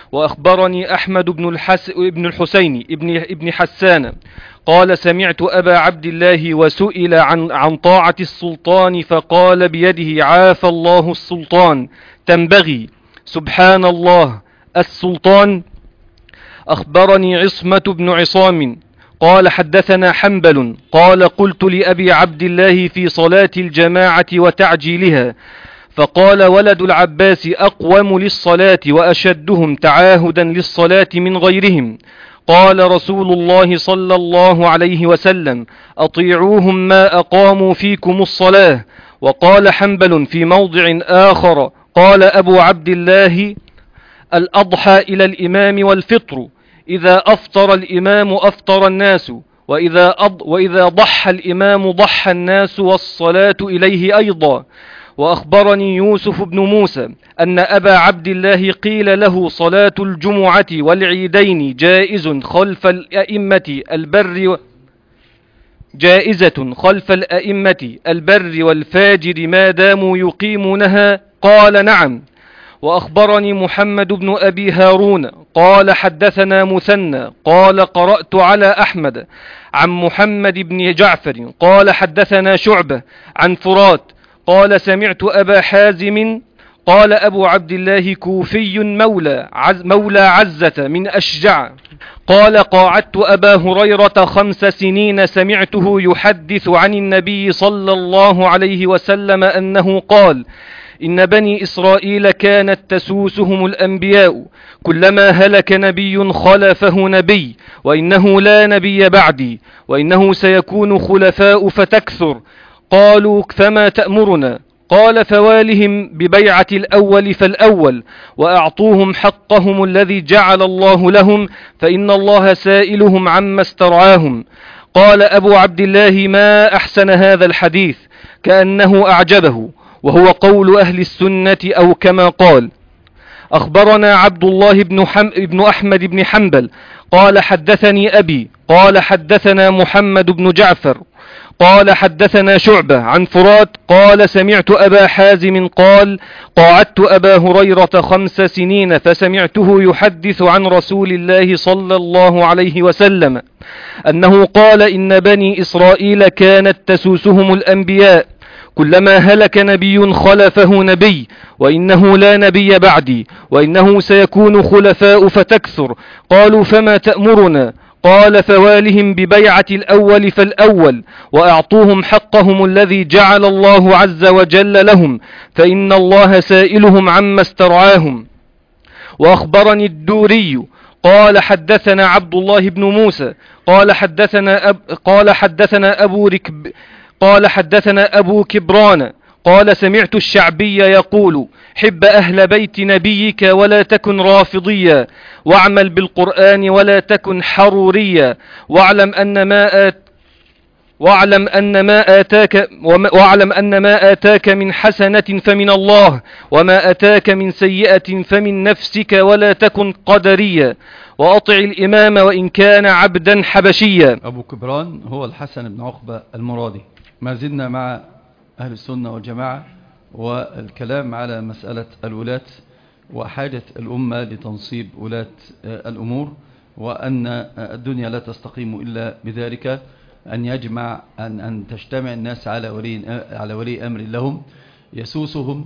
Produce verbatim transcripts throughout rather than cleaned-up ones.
وأخبرني أحمد بن, الحس بن الحسين ابن, ابن حسان قال سمعت أبا عبد الله وسئل عن, عن طاعة السلطان فقال بيده عافى الله السلطان تنبغي سبحان الله السلطان. أخبرني عصمة بن عصام قال حدثنا حنبل قال قلت لأبي عبد الله في صلاة الجماعة وتعجيلها فقال ولد العباس أقوم للصلاة وأشدهم تعاهدا للصلاة من غيرهم. قال رسول الله صلى الله عليه وسلم أطيعوهم ما أقاموا فيكم الصلاة. وقال حنبل في موضع آخر قال أبو عبد الله الأضحى إلى الإمام والفطر إذا أفطر الإمام أفطر الناس وإذا, أض وإذا ضحى الإمام ضحى الناس والصلاة إليه أيضا. وأخبرني يوسف بن موسى أن أبا عبد الله قيل له صلاة الجمعة والعيدين جائز خلف الأئمة البر جائزة خلف الأئمة البر والفاجر ما داموا يقيمونها قال نعم. وأخبرني محمد بن أبي هارون قال حدثنا مثنى قال قرأت على أحمد عن محمد بن جعفر قال حدثنا شعبة عن فرات قال سمعت أبا حازم قال أبو عبد الله كوفي مولى, عز مولى عزة من أشجع قال قاعدت أبا هريرة خمس سنين سمعته يحدث عن النبي صلى الله عليه وسلم أنه قال إن بني إسرائيل كانت تسوسهم الأنبياء كلما هلك نبي خلفه نبي وإنه لا نبي بعدي وإنه سيكون خلفاء فتكثر. قالوا فما تأمرنا؟ قال فوالهم ببيعة الأول فالأول وأعطوهم حقهم الذي جعل الله لهم فإن الله سائلهم عما استرعاهم. قال أبو عبد الله ما أحسن هذا الحديث كأنه أعجبه وهو قول أهل السنة أو كما قال. أخبرنا عبد الله بن, حم... بن أحمد بن حنبل قال حدثني أبي قال حدثنا محمد بن جعفر قال حدثنا شعبة عن فرات قال سمعت أبا حازم قال قاعدت أبا هريرة خمس سنين فسمعته يحدث عن رسول الله صلى الله عليه وسلم أنه قال إن بني إسرائيل كانت تسوسهم الأنبياء كلما هلك نبي خلفه نبي وإنه لا نبي بعدي وإنه سيكون خلفاء فتكثر. قالوا فما تأمرنا؟ قال فوالهم ببيعة الأول فالأول وأعطوهم حقهم الذي جعل الله عز وجل لهم فإن الله سائلهم عما استرعاهم. وأخبرني الدوري قال حدثنا عبد الله بن موسى قال حدثنا أب قال حدثنا أبو ركب قال حدثنا أبو كبران قال سمعت الشعبي يقول حب أهل بيت نبيك ولا تكن رافضيا واعمل بالقرآن ولا تكن حروريا واعلم أن ما آت واعلم أن ما آتاك واعلم أن ما آتاك من حسنة فمن الله وما آتاك من سيئة فمن نفسك ولا تكن قدريا وأطع الإمام وإن كان عبدا حبشيا. أبو كبران هو الحسن بن عقبة المرادي. ما زلنا مع أهل السنة والجماعة والكلام على مسألة الولاة وحاجة الأمة لتنصيب ولاة الأمور وأن الدنيا لا تستقيم إلا بذلك أن يجمع أن, أن تجتمع الناس على ولي, على ولي أمر لهم يسوسهم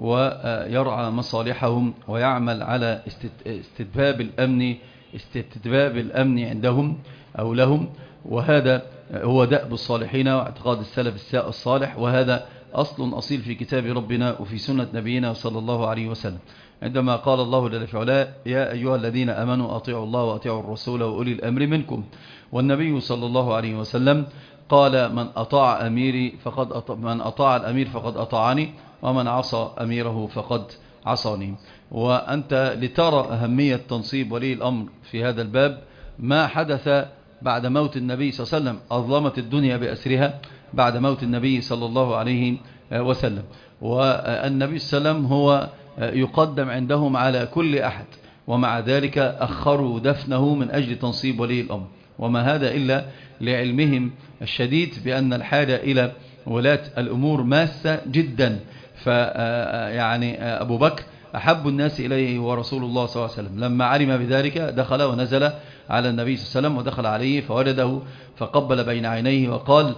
ويرعى مصالحهم ويعمل على استتباب الأمن استتباب الأمن عندهم أو لهم. وهذا هو دأب الصالحين واعتقاد السلف الصالح وهذا أصل أصيل في كتاب ربنا وفي سنة نبينا صلى الله عليه وسلم عندما قال الله جل في علاه يا أيها الذين آمنوا أطيعوا الله وأطيعوا الرسول وأولي الأمر منكم. والنبي صلى الله عليه وسلم قال من أطاع أميري فقد أطاع من أطاع الأمير فقد أطاعني ومن عصى أميره فقد عصاني. وأنت لترى أهمية تنصيب ولي الأمر في هذا الباب ما حدث بعد موت النبي صلى الله عليه وسلم أظلمت الدنيا بأسرها بعد موت النبي صلى الله عليه وسلم. والنبي صلى الله عليه وسلم هو يقدم عندهم على كل أحد ومع ذلك أخروا دفنه من أجل تنصيب ولي الأمر وما هذا إلا لعلمهم الشديد بأن الحاجة إلى ولاة الأمور ماسة جدا. فيعني أبو بكر أحب الناس إليه هو رسول الله صلى الله عليه وسلم. لما علم بذلك دخل ونزل على النبي صلى الله عليه وسلم ودخل عليه فوجده فقبل بين عينيه وقال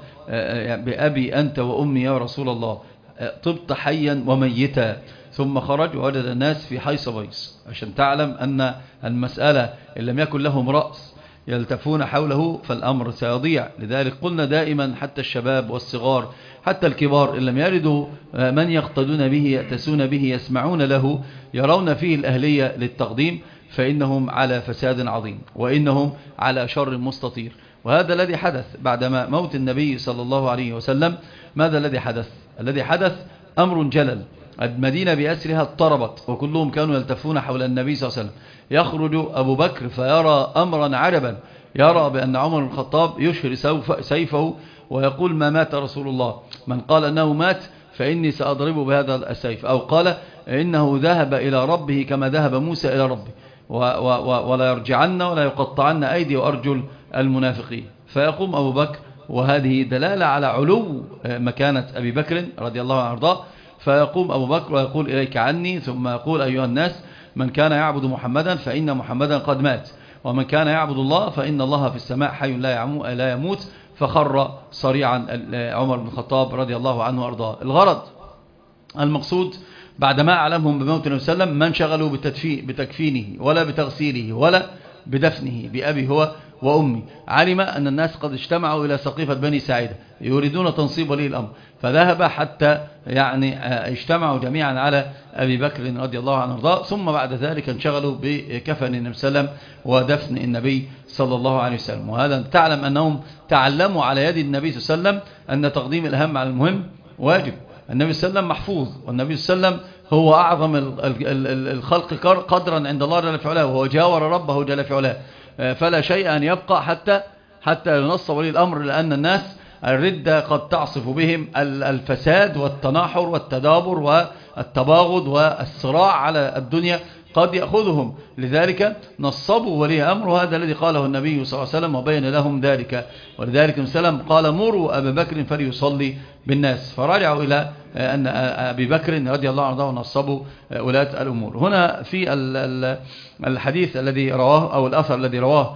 بأبي أنت وأمي يا رسول الله، طبت حيا وميتا. ثم خرج ووجد الناس في حيص بيص، عشان تعلم أن المسألة إن لم يكن لهم رأس يلتفون حوله فالأمر سيضيع. لذلك قلنا دائما حتى الشباب والصغار حتى الكبار إن لم يردوا من يقتدون به يأتسون به يسمعون له يرون فيه الأهلية للتقديم فإنهم على فساد عظيم وإنهم على شر مستطير. وهذا الذي حدث بعدما موت النبي صلى الله عليه وسلم. ماذا الذي حدث؟ الذي حدث أمر جلل. المدينة بأسرها اضطربت وكلهم كانوا يلتفون حول النبي صلى الله عليه وسلم. يخرج أبو بكر فيرى أمرا عجبا، يرى بأن عمر بن الخطاب يشهر سيفه ويقول ما مات رسول الله، من قال أنه مات فإني سأضربه بهذا السيف، أو قال إنه ذهب إلى ربه كما ذهب موسى إلى ربه ولا يرجعن ولا يقطعن أيدي وأرجل المنافقين. فيقوم أبو بكر، وهذه دلالة على علو مكانة أبي بكر رضي الله عنه وارضاه، فيقوم أبو بكر ويقول إليك عني، ثم يقول أيها الناس من كان يعبد محمدا فإن محمدا قد مات، ومن كان يعبد الله فإن الله في السماء حي لا يموت. فخر صريعا عمر بن الخطاب رضي الله عنه وارضاه. الغرض المقصود بعدما أعلمهم بموت النبي صلى الله عليه وسلم ما انشغلوا بتكفينه ولا بتغسيله ولا بدفنه بأبي هو وأمي. علم أن الناس قد اجتمعوا إلى سقيفة بني ساعدة يريدون تنصيب ولي الأمر، فذهب حتى يعني اجتمعوا جميعا على أبي بكر رضي الله عنه وارضاه. ثم بعد ذلك انشغلوا بكفن النبي صلى الله عليه وسلم ودفن النبي صلى الله عليه وسلم. وهذا تعلم أنهم تعلموا على يد النبي صلى الله عليه وسلم أن تقديم الأهم على المهم واجب. النبي صلى الله عليه وسلم محفوظ، والنبي صلى الله عليه وسلم هو أعظم الخلق قدرا عند الله جل في علاه، وهو جاور ربه جل في علاه، فلا شيء أن يبقى حتى حتى ينص ولي الأمر، لأن الناس الردة قد تعصف بهم الفساد والتناحر والتدابر والتباغض والصراع على الدنيا قد يأخذهم. لذلك نصبوا ولي أمر، وهذا الذي قاله النبي صلى الله عليه وسلم وبين لهم ذلك. ولذلك النبي صلى الله عليه وسلم قال مروا أبا بكر فليصلي بالناس، فرجعوا إلى أن أبي بكر رضي الله عنه ونصبوا ولاة الأمور. هنا في الحديث الذي رواه أو الأثر الذي رواه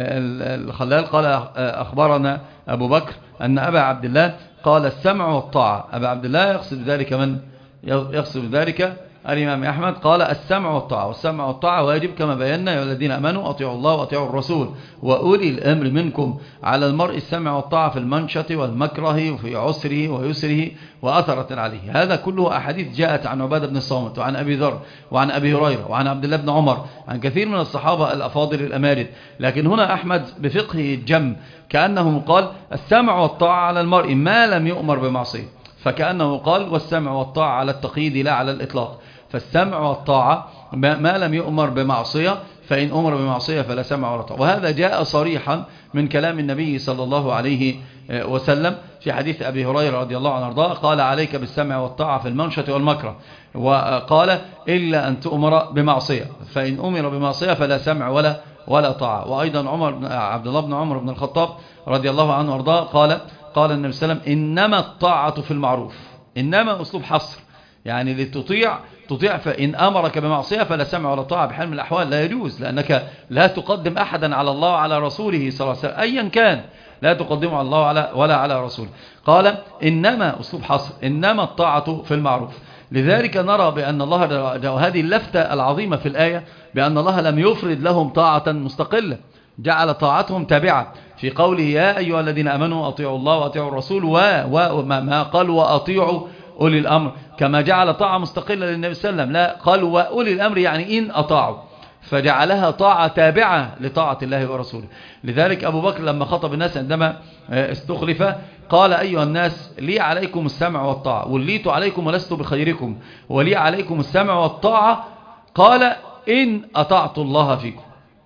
الخلال قال أخبرنا أبو بكر أن أبا عبد الله قال السمع والطاعة. أبا عبد الله يقصد ذلك من يقصد ذلك الإمام أحمد قال السمع والطاعة، والسمع والطاعة واجب كما بينا يا الذين أمنوا أطيعوا الله وأطيعوا الرسول وأولي الأمر منكم. على المرء السمع والطاعة في المنشط والمكره وفي عسره ويسره وأثرة عليه. هذا كله أحاديث جاءت عن عبادة بن الصامت وعن أبي ذر وعن أبي هريرة وعن عبد الله بن عمر عن كثير من الصحابة الأفاضل الأمارد. لكن هنا أحمد بفقهه الجم كأنه قال السمع والطاعة على المرء ما لم يؤمر بمعصية، فكأنه قال والسمع والطاعة على التقييد لا على الإطلاق. فالسمع والطاعة ما لم يؤمر بمعصية، فإن أمر بمعصية فلا سمع ولا طاعة. وهذا جاء صريحا من كلام النبي صلى الله عليه وسلم في حديث أبي هريرة رضي الله عنه وارضاه قال عليك بالسمع والطاعة في المنشط والمكره، وقال إلا أن تؤمر بمعصية، فإن أمر بمعصية فلا سمع ولا ولا طاعة. وأيضا عمر عبد الله بن عمر بن الخطاب رضي الله عنه وارضاه قال قال النبي صلى الله عليه وسلم إنما الطاعة في المعروف. إنما أسلوب حصر، يعني لتطيع تطيع، فإن أمرك بمعصية فلا سمع ولا طاعة بحال من الأحوال، لا يجوز، لأنك لا تقدم أحدا على الله وعلى رسوله صلى الله عليه وسلم أيا كان، لا تقدمه على الله على ولا على رسوله. قال إنما أسلوب حصر، إنما الطاعة في المعروف. لذلك نرى بأن الله، هذه اللفتة العظيمة في الآية، بأن الله لم يفرد لهم طاعة مستقلة، جعل طاعتهم تابعة في قوله يا أيها الذين أمنوا أطيعوا الله وأطيعوا الرسول وما قال وأطيعوا أولي الأمر، كما جعل طاعة مستقلة للنبي صلى الله عليه وسلم، لا قال وأولي الأمر يعني إن أطاعوا، فجعلها طاعة تابعة لطاعة الله ورسوله. لذلك أبو بكر لما خطب الناس عندما استخلف قال أيها الناس لي عليكم السمع والطاعة، وليت عليكم ولست بخيركم، ولي عليكم السمع والطاعة. قال إن أطعت الله فيكم،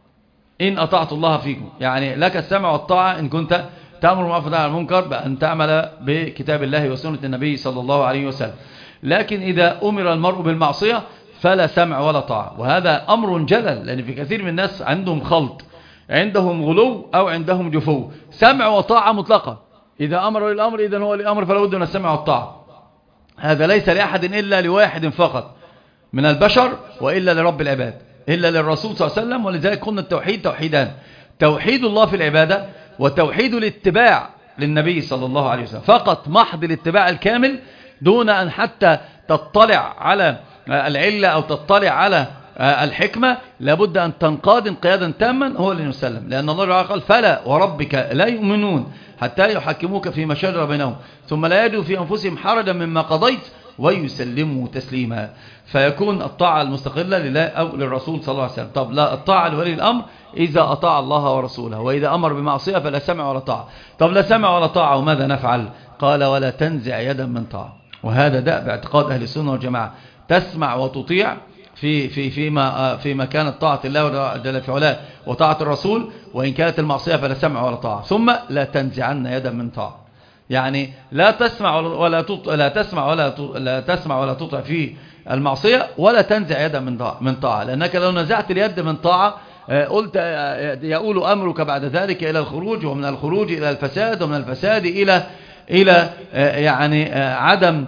إن أطعت الله فيكم، يعني لك السمع والطاعة إن كنت تأمر بالمعروف وتنهى عن المنكر، بأن تعمل بكتاب الله وسنة النبي صلى الله عليه وسلم. لكن إذا أمر المرء بالمعصية فلا سمع ولا طاعة، وهذا أمر جلل، لأن في كثير من الناس عندهم خلط، عندهم غلو أو عندهم جفو. سمع وطاعة مطلقة، إذا أمر الأمر إذا هو الأمر فلا بد من السمع والطاعة. هذا ليس لأحد إلا لواحد فقط، من البشر وإلا لرب العباد، إلا للرسول صلى الله عليه وسلم. ولذلك قلنا التوحيد توحيدان: توحيد الله في العبادة، وتوحيد الاتباع للنبي صلى الله عليه وسلم، فقط محض الاتباع الكامل دون أن حتى تطلع على العلة أو تطلع على الحكمة. لابد أن تنقاد انقيادا تاما هو اللي يسلم، لأن الله تعالى قال: فلا وربك لا يؤمنون حتى يحكموك فيما شجر بينهم ثم لا يجدوا في أنفسهم حرجا مما قضيت ويسلموا تسليما. فيكون الطاعة المستقلة لله أو للرسول صلى الله عليه وسلم. طب لا، الطاعة لولي الأمر إذا أطاع الله ورسوله، وإذا أمر بمعصية فلا سمع ولا طاعة. طب لا سمع ولا طاعة، وماذا نفعل؟ قال: ولا تنزع يدا من طاعة. وهذا ده باعتقاد أهل السنة والجماعة، تسمع وتطيع في في فيما فيما كانت طاعة الله جل في علاه وطاعة الرسول، وإن كانت المعصية فلا سمع ولا طاعة. ثم لا تنزعن يدا من طاعة، يعني لا تسمع ولا تطع، لا تسمع ولا لا تسمع ولا تطع في المعصية، ولا تنزع يدا من من طاعة، لأنك لو نزعت اليد من طاعة قلت يقول أمرك بعد ذلك إلى الخروج، ومن الخروج إلى الفساد، ومن الفساد إلى إلى يعني عدم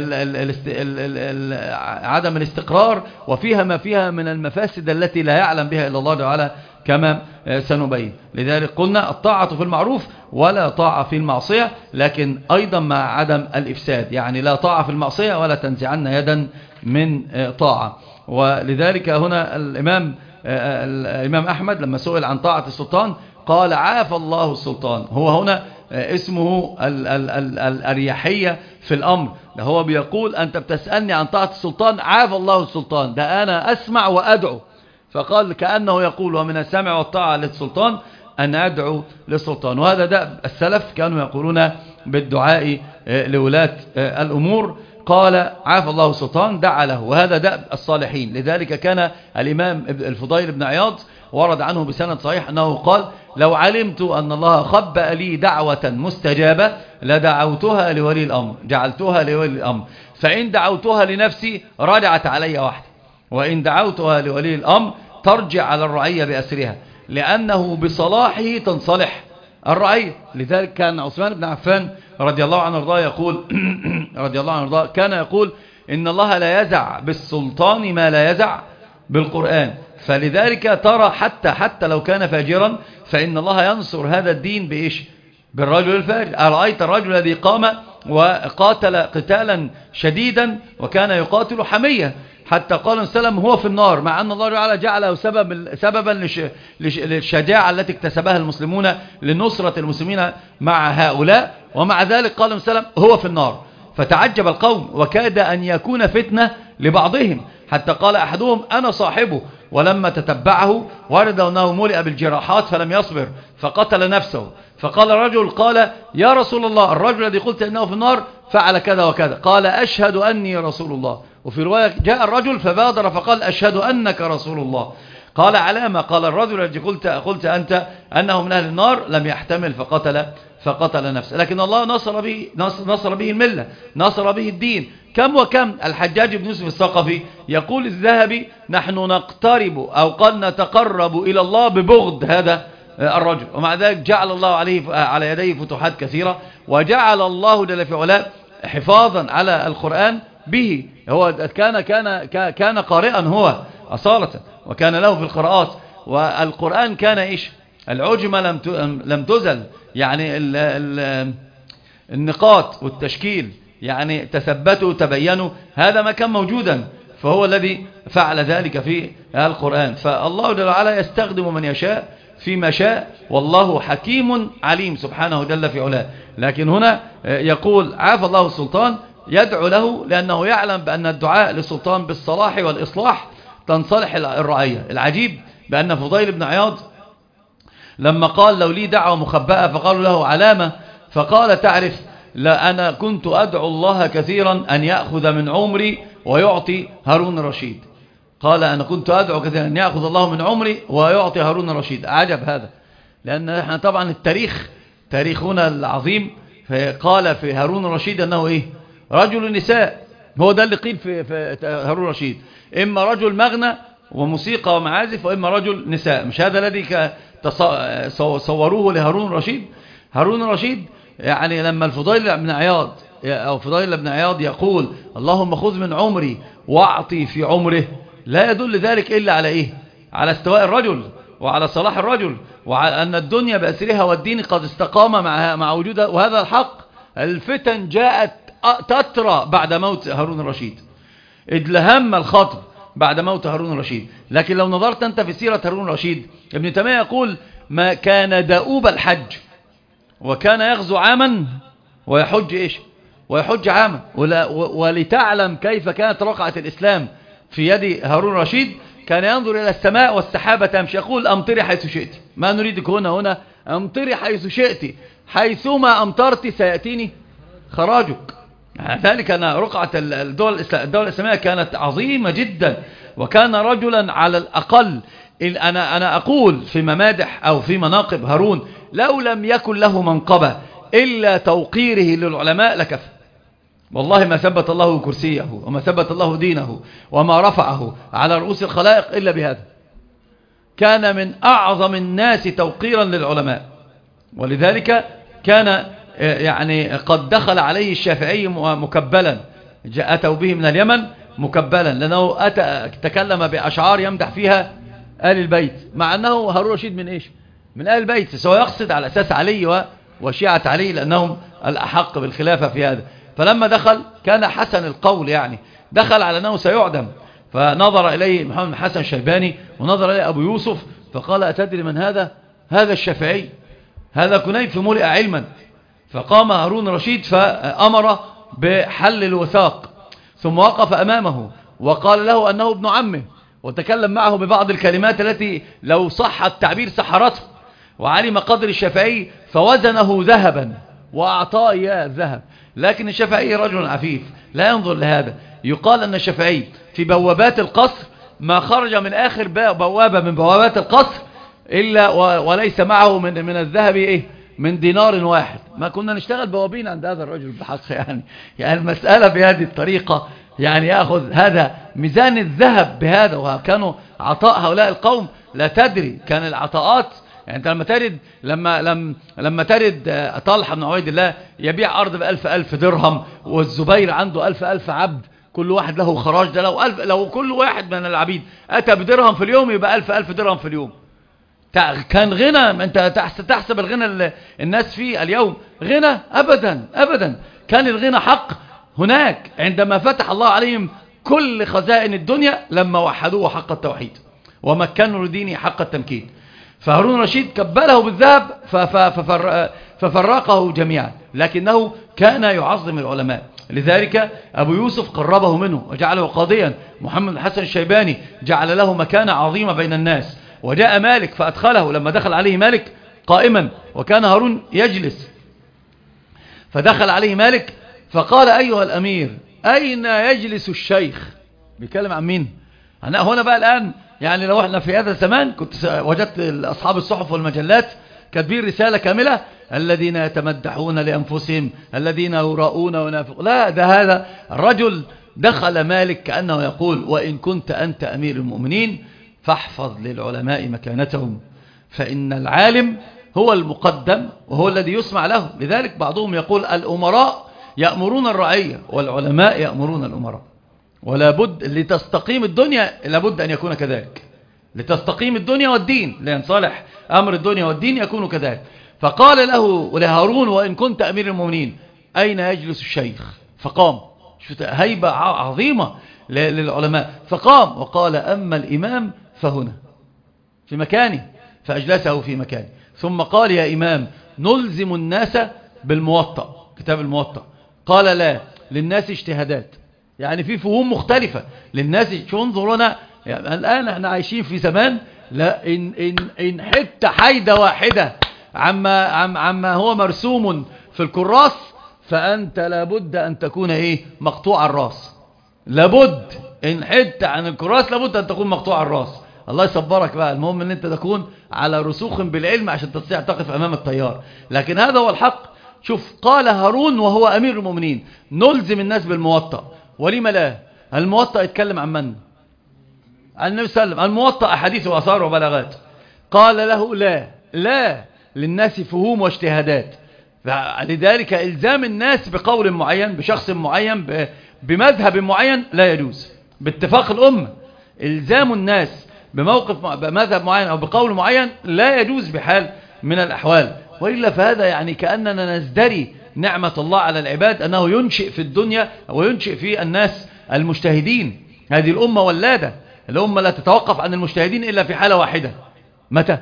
عدم الاستقرار، وفيها ما فيها من المفاسد التي لا يعلم بها إلا الله تعالى كما سنبين. لذلك قلنا الطاعة في المعروف ولا طاعة في المعصية، لكن أيضا مع عدم الإفساد، يعني لا طاعة في المعصية ولا تنزعن يدا من طاعة. ولذلك هنا الإمام الإمام أحمد لما سئل عن طاعة السلطان قال: عافى الله السلطان. هو هنا اسمه ال ال ال الأريحية في الأمر، ده هو بيقول: أنت بتسألني عن طاعة السلطان، عافى الله السلطان، ده أنا أسمع وأدعو. فقال كأنه يقول: ومن السمع والطاعة للسلطان أن أدعو للسلطان. وهذا ده السلف كانوا يقولون بالدعاء لولاة الأمور. قال: عافى الله السلطان، دعا له، وهذا دأب الصالحين. لذلك كان الإمام الفضيل بن عياض ورد عنه بسند صحيح أنه قال: لو علمت أن الله خبأ لي دعوة مستجابة لدعوتها لولي الأمر، جعلتها لولي الأمر، فإن دعوتها لنفسي رجعت علي وحدي، وإن دعوتها لولي الأمر ترجع على الرعية بأسرها، لأنه بصلاحه تنصلح الرعية. لذلك كان عثمان بن عفان رضي الله عنه وارضاه يقول رضي الله عنه وارضاه كان يقول: إن الله لا يزع بالسلطان ما لا يزع بالقرآن. فلذلك ترى حتى حتى لو كان فاجرا فإن الله ينصر هذا الدين بإيش؟ بالرجل الفاجر. أرأيت الرجل الذي قام وقاتل قتالا شديدا وكان يقاتل حمية، حتى قال السلام هو في النار، مع أن الله تعالى جعله سبب سببا لش للشجاعة التي اكتسبها المسلمون لنصرة المسلمين مع هؤلاء، ومع ذلك قال السلام هو في النار. فتعجب القوم وكاد أن يكون فتنة لبعضهم، حتى قال أحدهم: أنا صاحبه. ولما تتبعه ورد أنه ملئ بالجراحات فلم يصبر فقتل نفسه. فقال الرجل: قال يا رسول الله، الرجل الذي قلت إنه في النار فعل كذا وكذا. قال: أشهد أني رسول الله. وفي رواية جاء الرجل فبادر فقال: أشهد أنك رسول الله. قال: علامة؟ قال: الرجل الذي قلت, قلت أنت أنه من أهل النار لم يحتمل فقتل فقتل نفسه. لكن الله نصر به, نصر به الملة، نصر به الدين. كم وكم الحجاج بن يوسف الثقفي يقول الذهبي: نحن نقترب أو قد نتقرب إلى الله ببغض هذا الرجل، ومع ذلك جعل الله عليه على يديه فتوحات كثيرة، وجعل الله جل في علاه حفاظا على القرآن به. هو كان كان كان قارئا هو أصالة، وكان له في القراءات، والقرآن كان إيش؟ العجمة لم لم تزل، يعني ال ال النقاط والتشكيل يعني تثبتوا تبينوا، هذا ما كان موجودا، فهو الذي فعل ذلك في القرآن. فالله جل وعلا يستخدم من يشاء فيما شاء، والله حكيم عليم سبحانه جل في علاه. لكن هنا يقول: عافى الله السلطان، يدعو له لأنه يعلم بأن الدعاء للسلطان بالصلاح والإصلاح تنصلح الرعية. العجيب بأن فضيل بن عياض لما قال: لو لي دعوة مخبأة، فقالوا له: علامة؟ فقال: تعرف، لا أنا كنت أدعو الله كثيرا أن يأخذ من عمري ويعطي هارون الرشيد. قال: أنا كنت أدعو كثيرا أن يأخذ الله من عمري ويعطي هارون الرشيد. عجب هذا، لأن احنا طبعا التاريخ تاريخنا العظيم قال في هارون الرشيد أنه إيه؟ رجل نساء. هو ده اللي قيل في, في هارون الرشيد: إما رجل مغنى وموسيقى ومعازف، وإما رجل نساء. مش هذا الذي صوروه لهارون الرشيد؟ هارون الرشيد يعني لما الفضيل بن عياض أو فضيل بن عياض يقول اللهم خذ من عمري واعطي في عمره، لا يدل ذلك إلا على إيه؟ على استواء الرجل وعلى صلاح الرجل، وعلى أن الدنيا بأسرها والدين قد استقام مع مع وجودها. وهذا الحق. الفتن جاءت تترى بعد موت هارون الرشيد، إذ لهم الخطر بعد موت هارون الرشيد. لكن لو نظرت أنت في سيرة هارون الرشيد، ابن تيمية يقول ما كان دؤوب الحج، وكان يغزو عاما ويحج إيش ويحج عاما. ولتعلم كيف كانت رقعة الإسلام في يد هارون الرشيد، كان ينظر إلى السماء والسحابة تمشي، يقول أمطري حيث شئت، ما نريدك هنا هنا، أمطري حيث شئت، حيثما أمطرت سيأتيني خراجك. يعني ذلك أن رقعة الدول الإسلامية كانت عظيمة جدا، وكان رجلا على الأقل. أنا أنا أقول في ممادح أو في مناقب هارون، لو لم يكن له منقبة إلا توقيره للعلماء لكفى. والله ما ثبت الله كرسيه وما ثبت الله دينه وما رفعه على رؤوس الخلائق إلا بهذا. كان من أعظم الناس توقيرا للعلماء، ولذلك كان يعني قد دخل عليه الشافعي مكبلا، أتوا به من اليمن مكبلا، لأنه أتى تكلم بأشعار يمدح فيها آل البيت، مع أنه هارون الرشيد من إيش؟ من آل البيت، سوى يقصد على أساس علي وشيعة علي لأنهم الأحق بالخلافة في هذا. فلما دخل كان حسن القول، يعني دخل على أنه سيعدم، فنظر إليه محمد بن حسن الشيباني ونظر إليه أبو يوسف فقال أتدري من هذا؟ هذا الشافعي، هذا كنيف ملئ علما. فقام هارون الرشيد فأمر بحل الوثاق، ثم وقف أمامه وقال له أنه ابن عمه، وتكلم معه ببعض الكلمات التي لو صح التعبير سحرته. وعلم قدر الشافعي فوزنه ذهبا وأعطاه إياه الذهب. لكن الشافعي رجل عفيف لا ينظر لهذا. يقال أن الشافعي في بوابات القصر ما خرج من آخر بوابة من بوابات القصر إلا وليس معه من من الذهب إيه من دينار واحد. ما كنا نشتغل بوابين عند هذا الرجل بحق. يعني يعني المسألة بهذه الطريقة، يعني يأخذ هذا ميزان الذهب بهذا. وكانوا عطاء هؤلاء القوم لا تدري، كان العطاءات يعني انت لما ترد لما لما لما ترد طلحة بن عبيد الله يبيع أرض بألف ألف درهم، والزبير عنده ألف ألف عبد كل واحد له خراج، ده لو ألف لو كل واحد من العبيد أتى بدرهم في اليوم يبقى ألف ألف درهم في اليوم. كان غنى، انت تحسب الغنى الناس فيه اليوم غنى؟ أبدا أبدا. كان الغنى حق هناك عندما فتح الله عليهم كل خزائن الدنيا لما وحدوه حق التوحيد ومكنوا لدينه حق التمكين. فهارون الرشيد كبله بالذهب ففر ففرقه جميعا، لكنه كان يعظم العلماء. لذلك أبو يوسف قربه منه وجعله قاضيا. محمد بن حسن الشيباني جعل له مكانة عظيمة بين الناس. وجاء مالك فأدخله، لما دخل عليه مالك قائما وكان هارون يجلس، فدخل عليه مالك فقال أيها الأمير أين يجلس الشيخ؟ بيتكلم عن مين؟ أنا هنا بقى الآن يعني لو احنا في هذا الزمان كنت وجدت أصحاب الصحف والمجلات كاتبين رسالة كاملة الذين يتمدحون لأنفسهم الذين يراؤون ونافقون. لا، ده هذا الرجل دخل مالك كأنه يقول وإن كنت أنت أمير المؤمنين فاحفظ للعلماء مكانتهم، فإن العالم هو المقدم وهو الذي يسمع له. لذلك بعضهم يقول الأمراء يأمرون الرعية والعلماء يأمرون الأمراء، ولا بد لتستقيم الدنيا لابد أن يكون كذلك، لتستقيم الدنيا والدين لينصلح أمر الدنيا والدين يكون كذلك. فقال له لهارون وإن كنت أمير المؤمنين أين يجلس الشيخ؟ فقام، هيبة عظيمة للعلماء، فقام وقال أما الإمام فهنا في مكانه، فأجلسه في مكانه. ثم قال يا إمام نلزم الناس بالموطأ، كتاب الموطأ. قال لا، للناس اجتهادات، يعني في فهوم مختلفة للناس. شو انظرونا يعني الآن احنا عايشين في زمان لا إن, إن, إن حتى حيدة واحدة عما, عم عما هو مرسوم في الكراس فأنت لابد أن تكون إيه مقطوع الراس. لابد إن حتى عن الكراس لابد أن تكون مقطوع الراس. الله يصبرك بقى. المهم أن أنت تكون على رسوخ بالعلم عشان تستطيع تقف أمام التيار. لكن هذا هو الحق. شوف قال هارون وهو أمير المؤمنين نلزم الناس بالموطأ. ولما لا؟ الموطأ يتكلم عن من؟ عن النبي صلى الله عليه وسلم. الموطأ أحاديث وآثار وبلاغات. قال له لا لا، للناس فهوم واجتهادات، لذلك إلزام الناس بقول معين بشخص معين بمذهب معين لا يجوز باتفاق الأمة. إلزام الناس بموقف بمذهب معين أو بقول معين لا يجوز بحال من الأحوال، وإلا فهذا يعني كأننا نزدري نعمة الله على العباد أنه ينشئ في الدنيا وينشئ في الناس المجتهدين. هذه الأمة ولادة، الأمة لا تتوقف عن المجتهدين إلا في حالة واحدة. متى؟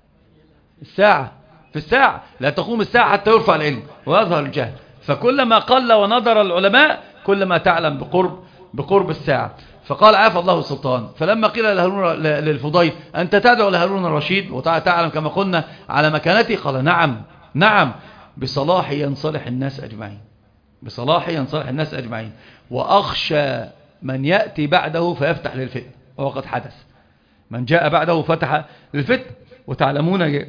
الساعة. في الساعة لا تقوم الساعة حتى يرفع العلم ويظهر الجهل، فكلما قل ونظر العلماء كلما تعلم بقرب بقرب الساعة. فقال عافى الله السلطان. فلما قيل للفضيل أنت تدعو لهارون الرشيد وتعلم كما قلنا على مكانته، قال نعم نعم بصلاح ينصلح الناس أجمعين، بصلاح ينصلح الناس أجمعين، وأخشى من يأتي بعده فيفتح للفتن، وقد حدث من جاء بعده فتح للفتن. وتعلمون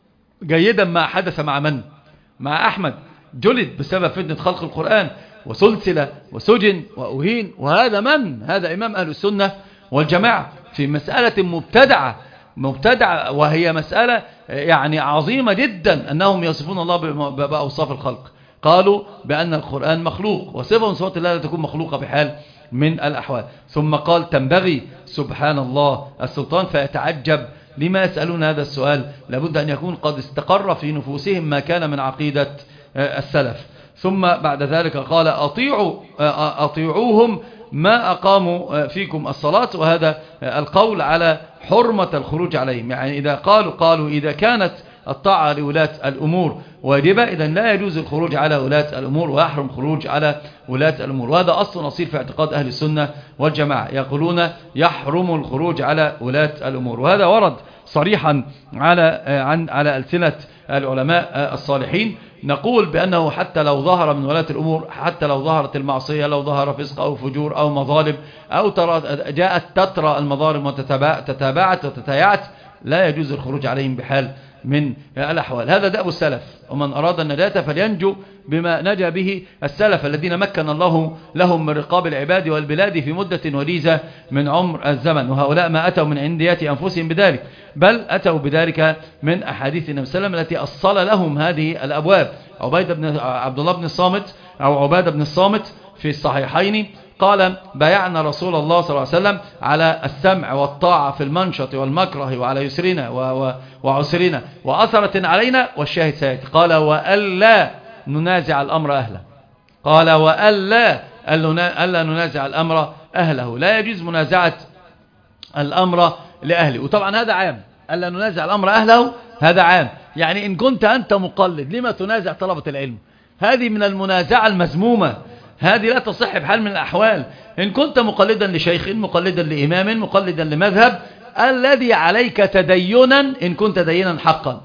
جيدا ما حدث مع من؟ مع أحمد، جلد بسبب فتنة خلق القرآن وسلسلة وسجن وأهين. وهذا من؟ هذا إمام أهل السنة والجماعة في مسألة مبتدعة مبتدعة وهي مسألة يعني عظيمة جدا، أنهم يصفون الله بأوصاف الخلق. قالوا بأن القرآن مخلوق، وصفة من صفات الله لا تكون مخلوقة بحال من الأحوال. ثم قال تنبغي سبحان الله السلطان، فيتعجب لما يسألون هذا السؤال، لابد أن يكون قد استقر في نفوسهم ما كان من عقيدة السلف. ثم بعد ذلك قال أطيعوا أطيعوهم ما أقاموا فيكم الصلاة، وهذا القول على حرمة الخروج عليهم. يعني إذا قالوا قالوا إذا كانت الطاعة لولاة الأمور واجبة إذن لا يجوز الخروج على ولاة الأمور، ويحرم خروج على ولاة الأمور. وهذا أصل أصيل في اعتقاد أهل السنة والجماعة، يقولون يحرم الخروج على ولاة الأمور، وهذا ورد صريحا على عن على ألسنة العلماء الصالحين. نقول بأنه حتى لو ظهر من ولاة الأمور، حتى لو ظهرت المعصية، لو ظهر فسق أو فجور أو مظالم أو جاءت تترى المظالم وتتابعت وتتايعت، لا يجوز الخروج عليهم بحال من الأحوال. هذا دأب السلف، ومن أراد النجاة فلينجو بما نجا به السلف الذين مكن الله لهم من رقاب العباد والبلاد في مدة وليزة من عمر الزمن. وهؤلاء ما أتوا من عنديات أنفسهم بذلك، بل أتوا بذلك من أحاديث النبي صلى الله عليه وسلم التي أصل لهم هذه الأبواب. عبيد بن عبد الله بن الصامت أو عبادة بن الصامت في الصحيحين قال بايعنا رسول الله صلى الله عليه وسلم على السمع والطاعة في المنشط والمكره وعلى يسرنا وعسرنا وأثرة علينا والشاهد سيأتي. قال وألا ننازع الأمر أهله، قال وألا ألا ننازع الأمر أهله، لا يجوز منازعة الأمر لأهله. وطبعا هذا عام، ألا ننازع الأمر أهله هذا عام. يعني إن كنت أنت مقلد لما تنازع طلبة العلم؟ هذه من المنازعة المذمومة، هذه لا تصح بحال من الأحوال. إن كنت مقلدا لشيخ، مقلدا لإمام، مقلدا لمذهب، الذي عليك تدينا إن كنت دينا حقا،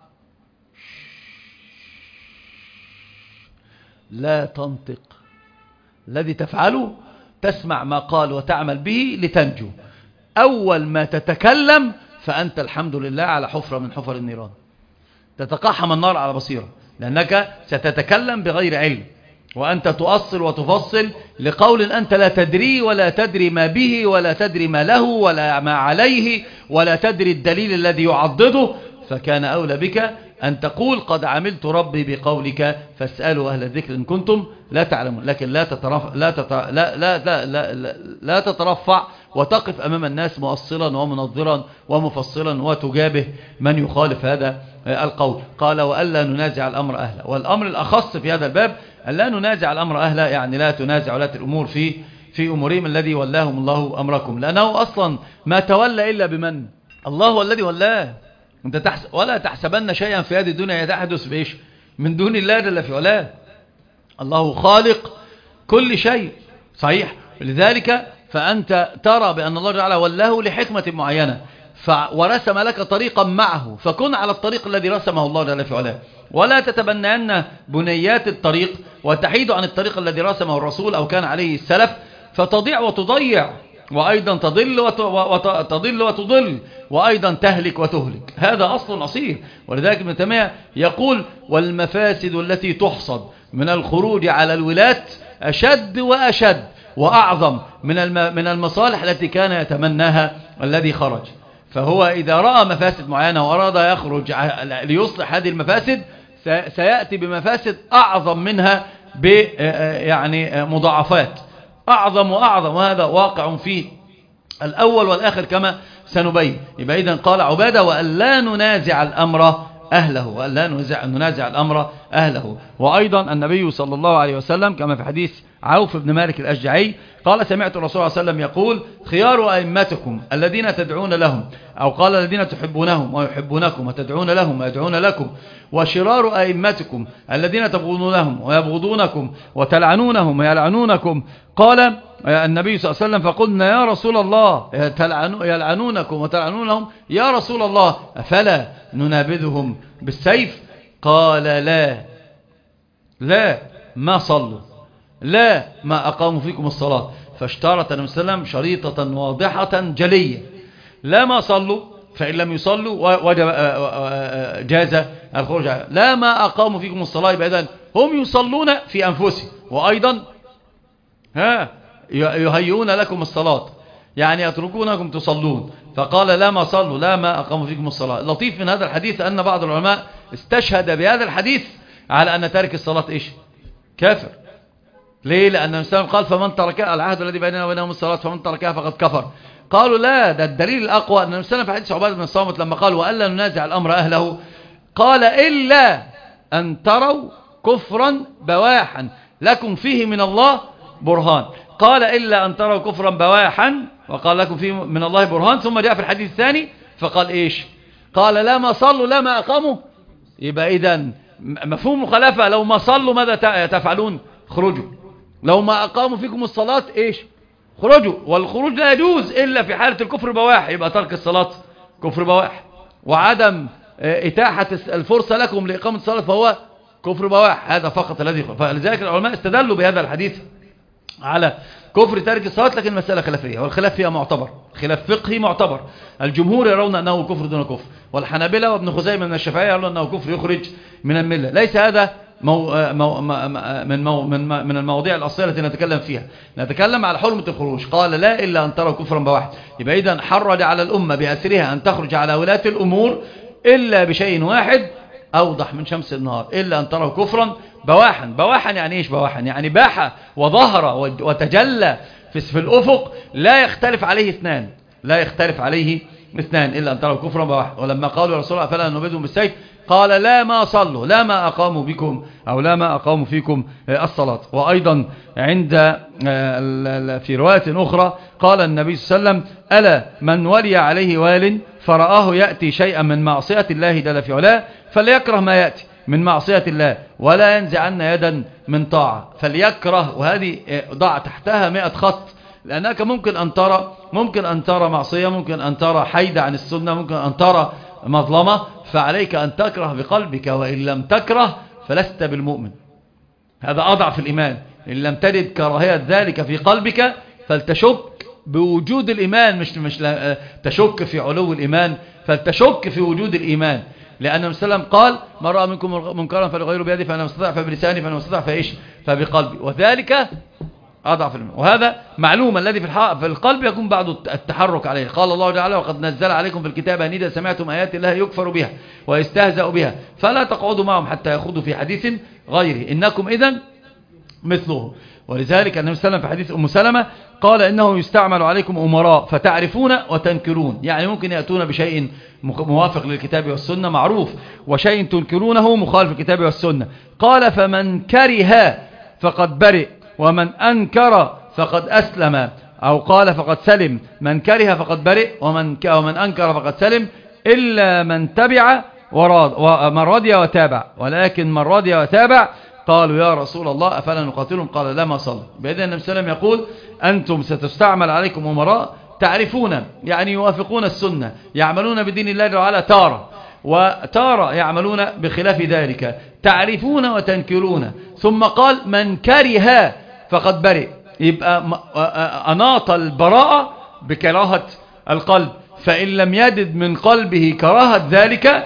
لا تنطق. الذي تفعله تسمع ما قال وتعمل به لتنجو. أول ما تتكلم فأنت الحمد لله على حفرة من حفر النيران، تتقحم النار على بصيرة، لأنك ستتكلم بغير علم، وأنت تؤصل وتفصل لقول أنت لا تدري، ولا تدري ما به، ولا تدري ما له ولا ما عليه، ولا تدري الدليل الذي يعضده. فكان أولى بك أن تقول قد عملت ربي بقولك فاسألوا أهل الذكر إن كنتم لا تعلمون. لكن لا تترفع, لا تترفع, لا لا لا لا لا لا تترفع وتقف أمام الناس مؤصلا ومنظرا ومفصلا وتجابه من يخالف هذا القول. قال وألا ننازع الأمر أهله. والأمر الأخص في هذا الباب ألا ننازع الأمر أهله، يعني لا تنازع ولاة الأمور في في أمورهم الذي ولاهم الله أمركم، لأنه أصلا ما تولى إلا بمن؟ الله هو الذي ولاه. انت تحس ولا تحسبن شيئا في هذه الدنيا يتحدث بإيش؟ من دون الله جل في علاه. الله خالق كل شيء صحيح. لذلك فأنت ترى بأن الله جعله ولاه لحكمة معينة ورسم لك طريقا معه، فكن على الطريق الذي رسمه الله جل في علاه، ولا تتبنين بنيات الطريق وتحيد عن الطريق الذي رسمه الرسول أو كان عليه السلف، فتضيع وتضيع، وأيضا تضل وتضل وتضل، وأيضا تهلك وتهلك. هذا أصل أصيل. ولذلك ابن تيمية يقول والمفاسد التي تحصد من الخروج على الولاة أشد وأشد وأعظم من من المصالح التي كان يتمناها الذي خرج. فهو إذا رأى مفاسد معينة وأراد يخرج ليصلح هذه المفاسد سيأتي بمفاسد أعظم منها ب يعني مضاعفات أعظم وأعظم، وهذا واقع فيه الأول والآخر كما سنبين. يبقى إذن قال عبادة وأن لا ننازع الأمر أهله، وأن لا ننازع الأمر أهله. وأيضا النبي صلى الله عليه وسلم كما في حديث عوف بن مالك الأشجعي قال سمعت الرسول صلى الله عليه وسلم يقول خيار أئمتكم الذين تدعون لهم، أو قال الذين تحبونهم ويحبونكم وتدعون لهم ويدعون لكم، وشرار أئمتكم الذين تبغضون لهم ويبغضونكم وتلعنونهم ويلعنونكم. قال النبي صلى الله عليه وسلم فقلنا يا رسول الله يلعنونكم وتلعنونهم يا رسول الله أفلا ننابذهم بالسيف؟ قال لا لا ما صلوا، لا ما أقاموا فيكم الصلاة. فاشترط النبي صلى الله عليه وسلم شريطة واضحة جلية، لا ما صلوا فإن لم يصلوا وجب جاز الخروج، لا ما أقاموا فيكم الصلاة يبقى إذن هم يصلون في أنفسهم وأيضا ها يهيئون لكم الصلاة، يعني يتركونكم تصلون. فقال لا ما صلوا لا ما أقاموا فيكم الصلاة. لطيف من هذا الحديث أن بعض العلماء استشهد بهذا الحديث على أن تارك الصلاة إيش؟ كافر. ليه؟ لأن الإسلام قال فمن تركها العهد الذي بيننا وبينهم الصلاة فمن تركها فقد كفر. قالوا لا، ده الدليل الأقوى أن الإسلام في حديث عبادة بن الصامت لما قال وألا ننازع الأمر أهله قال إلا أن تروا كفرا بواحا لكم فيه من الله برهان. قال إلا أن تروا كفرا بواحا وقال لكم فيه من الله برهان. ثم جاء في الحديث الثاني فقال إيش؟ قال لا ما صلوا لا ما أقاموا. يبقى إذن مفهوم مخالفة، لو ما صلوا ماذا تفعلون؟ خرجوا. لو ما أقاموا فيكم الصلاة إيش؟ خرجوا. والخروج لا يجوز إلا في حالة الكفر بواح، يبقى ترك الصلاة كفر بواح، وعدم إتاحة الفرصة لكم لإقامة الصلاة فهو كفر بواح. هذا فقط الذي. فلذلك العلماء استدلوا بهذا الحديث على كفر تارك الصلاة، لكن المسألة خلافية، والخلاف فيها معتبر، خلاف فقهي معتبر. الجمهور يرون أنه كفر دون كفر، والحنابلة وابن خزيمة من الشافعية يرون أنه كفر يخرج من الملة. ليس هذا مو مو من, مو من, من المواضيع الأصلية التي نتكلم فيها. نتكلم على حرمة الخروج. قال لا إلا أن تروا كفرا بواحد. يبقى إذن حرج على الأمة بأسرها أن تخرج على ولاة الأمور إلا بشيء واحد أوضح من شمس النهار، إلا أن تروا كفرا بواحا. بواحا يعني إيش بواحا؟ يعني باح وظهر وتجلى في الأفق، لا يختلف عليه اثنان، لا يختلف عليه اثنان، إلا أن تروا كفرا بواحا. ولما قالوا يا رسول الله فلا ننبذهم بالسيف قال لا ما صلوا لا ما أقاموا بكم أو لا ما أقاموا فيكم الصلاة. وأيضا عند في رواية أخرى قال النبي صلى الله عليه وسلم ألا من ولي عليه وال فرآه يأتي شيئا من معصية الله جل في علاه فليكره ما يأتي من معصية الله ولا ينزعن يدا من طاعة. فليكره، وهذه ضع تحتها مئة خط، لأنك ممكن أن ترى ممكن أن ترى معصية، ممكن أن ترى حيدة عن السنة، ممكن أن ترى مظلمة، فعليك أن تكره بقلبك، وإن لم تكره فلست بالمؤمن. هذا أضعف الإيمان. إن لم تجد كراهية ذلك في قلبك فلتشك بوجود الإيمان، مش مش تشك في علو الإيمان، فلتشك في وجود الإيمان. لأن النبي صلى الله عليه وسلم قال من رأى منكم منكرا فليغيره بيده فإن لم يستطع فبلسانه فإن لم يستطع فإيش فبقلبه، وذلك أضعف الإيمان. وهذا معلوم الذي في القلب يكون بعد التحرك عليه. قال الله تعالى وقد نزل عليكم في الكتاب أن إذا سمعتم آيات الله يكفر بها ويستهزأ بها فلا تقعدوا معهم حتى يخوضوا في حديث غيره إنكم إذن مثله. ولذلك النبي صلى الله عليه وسلم في حديث أم سلمة قال إنه يستعمل عليكم أمراء فتعرفون وتنكرون، يعني ممكن يأتون بشيء موافق للكتاب والسنة معروف، وشيء تنكرونه مخالف الكتاب والسنة. قال فمن كره فقد برئ ومن أنكر فقد أسلم، أو قال فقد سلم. من كره فقد برئ ومن, ومن أنكر فقد سلم إلا من تبع وراد ومن رضي وتابع. ولكن من رضي وتابع قالوا يا رسول الله أفلا نقاتلهم قال لا ما صلى. بإذن النبي صلى الله عليه وسلم يقول أنتم ستستعمل عليكم أمراء تعرفون، يعني يوافقون السنة، يعملون بدين الله تعالى تارة، وتارة يعملون بخلاف ذلك، تعرفون وتنكرون. ثم قال من كره فقد برئ، يبقى أناط البراءة بكراهة القلب، فإن لم يجد من قلبه كراهة ذلك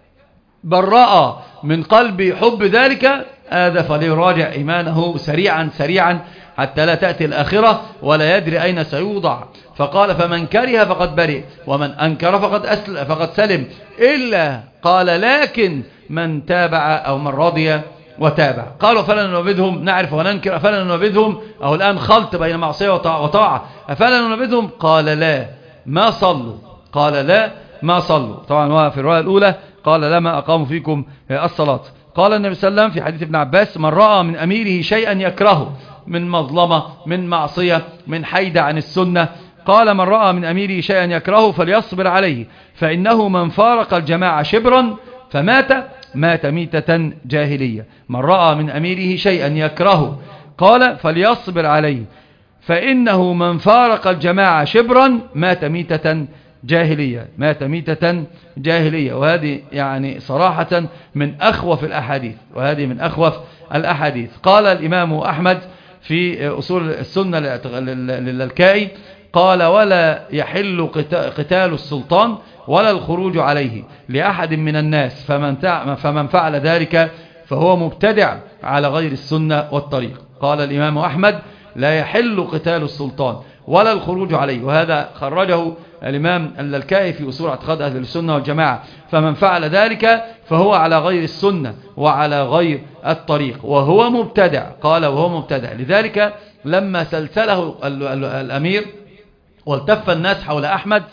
براءة من قلبه حب ذلك، هذا فليراجع إيمانه سريعا سريعا حتى لا تأتي الآخرة ولا يدري أين سيوضع. فقال فمن كره فقد برئ ومن أنكر فقد, أسل فقد سلم، إلا قال لكن من تابع أو من رضي وتابع. قالوا فلا ننبذهم، نعرف وننكر، أفلا ننبذهم؟ أو الآن خلط بين معصية وطاعة، أفلا ننبذهم؟ قال لا ما صلوا، قال لا ما صلوا. طبعا هو في الرواية الأولى قال لا ما أقاموا فيكم الصلاة. قال النبي صلى الله عليه وسلم في حديث ابن عباس: من رأى من أميره شيئا يكرهه من مظلمة، من معصية، من حيد عن السنة، قال: من رأى من أميره شيئا يكرهه فليصبر عليه، فإنه من فارق الجماعة شبرا فمات مات ميتة جاهلية. من رأى من أميره شيئا يكرهه قال فليصبر عليه، فإنه من فارق الجماعة شبرا مات ميتة جاهلية، مات ميتة جاهلية. وهذه يعني صراحة من أخوف الأحاديث، وهذه من أخوف الأحاديث. قال الإمام أحمد في أصول السنة للكائي قال: ولا يحل قتال السلطان ولا الخروج عليه لأحد من الناس، فمن فمن فعل ذلك فهو مبتدع على غير السنة والطريق. قال الإمام أحمد: لا يحل قتال السلطان ولا الخروج عليه، وهذا خرجه الإمام اللالكائي في أصول اعتقاد أهل السنة والجماعة. فمن فعل ذلك فهو على غير السنة وعلى غير الطريق وهو مبتدع. قال وهو مبتدع. لذلك لما سلسله الأمير والتف الناس حول أحمد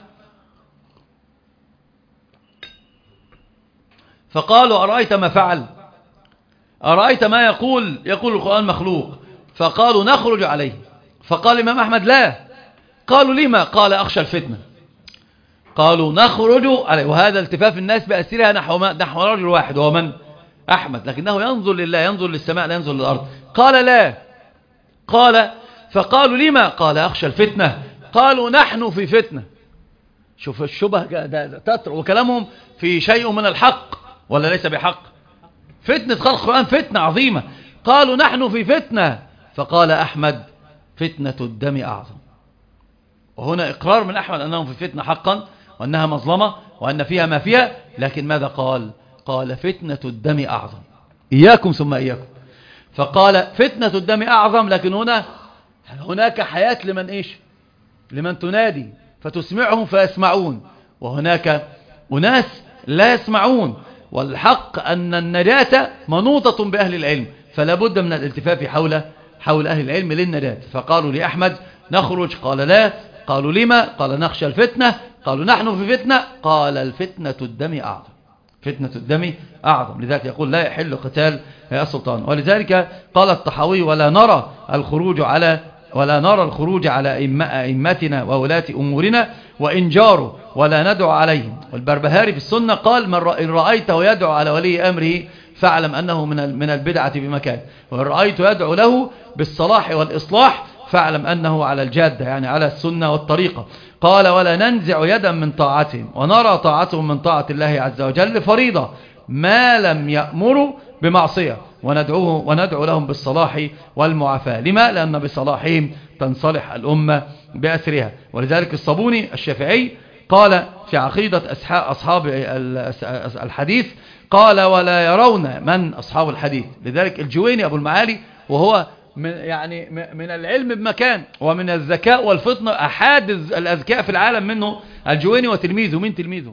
فقالوا: أرأيت ما فعل؟ أرأيت ما يقول؟ يقول القرآن مخلوق. فقالوا: نخرج عليه. فقال الإمام أحمد: لا. قالوا: لما؟ قال: أخشى الفتنة. قالوا: نخرج عليه. وهذا التفاف الناس بأسرها نحو, نحو رجل واحد وهو من؟ أحمد، لكنه ينظر لله، ينظر للسماء، لا ينظر للأرض. قال: لا. قال فقالوا: لما؟ قال: أخشى الفتنة. قالوا: نحن في فتنة. شوف الشبه تتر، وكلامهم في شيء من الحق ولا ليس بحق؟ فتنة خلق القرآن فتنة عظيمة. قالوا: نحن في فتنة. فقال أحمد: فتنة الدم أعظم. وهنا إقرار من أحمد أنهم في فتنة حقا، وأنها مظلمة، وأن فيها ما فيها. لكن ماذا قال؟ قال: فتنة الدم أعظم. إياكم ثم إياكم. فقال: فتنة الدم أعظم، لكن هنا هناك حياة لمن إيش؟ لمن تنادي فتسمعهم فيسمعون، وهناك أناس لا يسمعون. والحق أن النجاة منوطة بأهل العلم، فلا بد من الالتفاف حول حول أهل العلم للنجاة. فقالوا لأحمد: نخرج. قال: لا. قالوا: لما؟ قال: نخشى الفتنة. قالوا: نحن في فتنة. قال: الفتنة الدم أعظم، فتنة الدم أعظم. لذلك يقول: لا يحل قتال السلطان. ولذلك قال الطحاوي: ولا نرى الخروج على ولا نرى الخروج على أئمتنا وولاة أمورنا وإن جاروا ولا ندعو عليهم. والبربهاري في السنة قال: من إن رأيته يدعو على ولي أمره فاعلم أنه من من البدعة بمكان، وإن رأيته يدعو له بالصلاح والإصلاح فاعلم أنه على الجادة، يعني على السنة والطريقة. قال: ولا ننزع يدا من طاعتهم، ونرى طاعتهم من طاعة الله عز وجل فريضة ما لم يأمروا بمعصية، وندعوه وندعو لهم بالصلاح والمعافاة. لما؟ لأن بصلاحهم تنصلح الأمة بأسرها. ولذلك الصابوني الشافعي قال في عقيدة أصحاب الحديث، قال: ولا يرون من أصحاب الحديث. لذلك الجويني أبو المعالي، وهو من يعني من العلم بمكان ومن الذكاء والفطنة، أحد الأذكياء في العالم منه الجويني وتلميذه. من تلميذه؟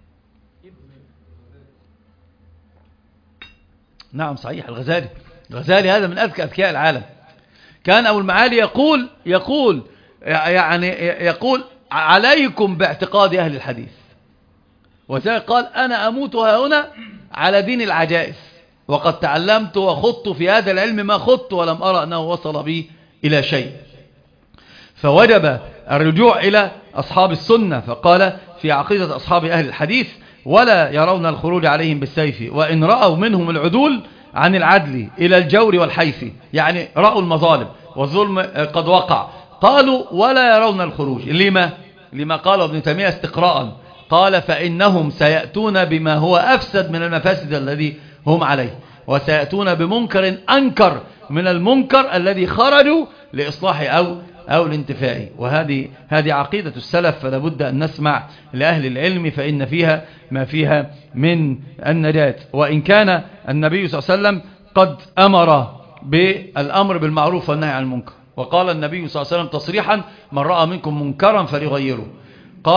نعم صحيح، الغزالي. الغزالي هذا من أذكى أذكياء العالم. كان أبو المعالي يقول يقول يعني يقول: عليكم باعتقاد أهل الحديث. وذلك قال: أنا أموت هنا على دين العجائز، وقد تعلمت وخضت في هذا العلم ما خضت ولم أرى أنه وصل بي إلى شيء. فوجب الرجوع إلى أصحاب السنة. فقال في عقيدة أصحاب أهل الحديث: ولا يرون الخروج عليهم بالسيف، وإن رأوا منهم العدول عن العدل إلى الجور والحيف، يعني رأوا المظالم والظلم قد وقع. قالوا: ولا يرون الخروج. لما؟ لما قال ابن تيمية استقراء، قال: فإنهم سيأتون بما هو أفسد من المفاسد الذي هم عليه، وسيأتون بمنكر أنكر من المنكر الذي خرجوا لإصلاح أو أو الانتفاع. وهذه هذه عقيدة السلف، فلا بد أن نسمع لأهل العلم، فإن فيها ما فيها من النجاة. وإن كان النبي صلى الله عليه وسلم قد أمر بالأمر بالمعروف والنهي عن المنكر، وقال النبي صلى الله عليه وسلم تصريحا: من رأى منكم منكرا فليغيره. قال: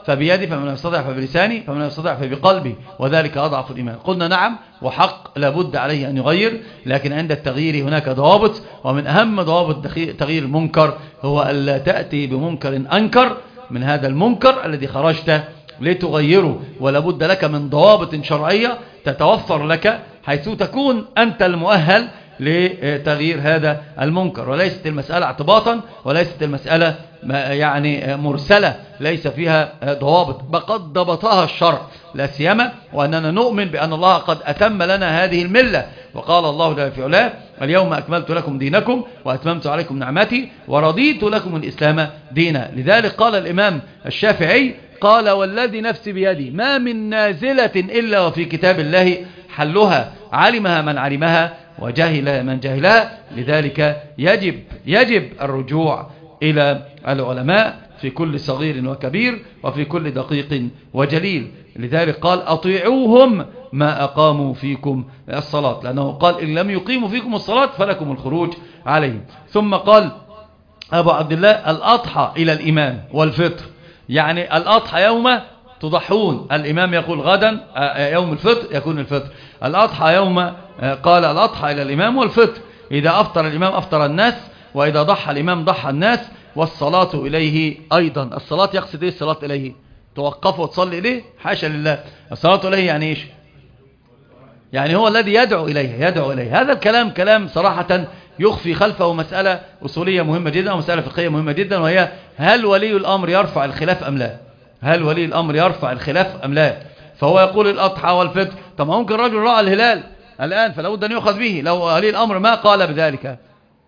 فبيدي، فمن لم يستطع فبلساني، فمن لم يستطع فبقلبي، وذلك أضعف الإيمان. قلنا نعم وحق لابد عليه أن يغير، لكن عند التغيير هناك ضوابط، ومن أهم ضوابط تغيير المنكر هو ألا تأتي بمنكر أنكر من هذا المنكر الذي خرجت لتغيره، ولابد لك من ضوابط شرعية تتوفر لك حيث تكون أنت المؤهل لتغيير هذا المنكر، وليست المسألة اعتباطا، وليست المسألة يعني مرسلة ليس فيها ضوابط، بقد ضبطها الشرع، لا سيما وأننا نؤمن بأن الله قد أتم لنا هذه الملة، وقال الله جل في علاه: اليوم أكملت لكم دينكم وأتممت عليكم نعمتي ورضيت لكم الإسلام دينا. لذلك قال الإمام الشافعي قال: والذي نفسي بيدي ما من نازلة إلا وفي كتاب الله حلها، علمها من علمها وجهل من جهلها. لذلك يجب يجب الرجوع إلى العلماء في كل صغير وكبير وفي كل دقيق وجليل. لذلك قال: أطيعوهم ما أقاموا فيكم الصلاة، لأنه قال: إن لم يقيموا فيكم الصلاة فلكم الخروج عليهم. ثم قال أبو عبد الله: الأضحى إلى الإمام والفطر، يعني الأضحى يوم تضحون، الإمام يقول غدا يوم الفطر يكون الفطر، الأضحى يوم، قال الأضحى إلى الإمام والفطر، إذا أفطر الإمام أفطر الناس، وإذا ضحى الإمام ضحى الناس، والصلاة إليه أيضا. الصلاة يقصد إيه الصلاة إليه؟ توقف وتصلي إليه؟ حاشا لله. الصلاة إليه يعني إيش؟ يعني هو الذي يدعو إليه يدعو إليه. هذا الكلام كلام صراحة يخفي خلفه مسألة أصولية مهمة جدا ومسألة فقهية مهمة جدا، وهي: هل ولي الأمر يرفع الخلاف أم لا؟ هل ولي الأمر يرفع الخلاف أم لا؟ فهو يقول الأضحى والفطر، طب ممكن رجل رأى الهلال الآن فلا بد أن يؤخذ به، لو ولي الأمر ما قال بذلك،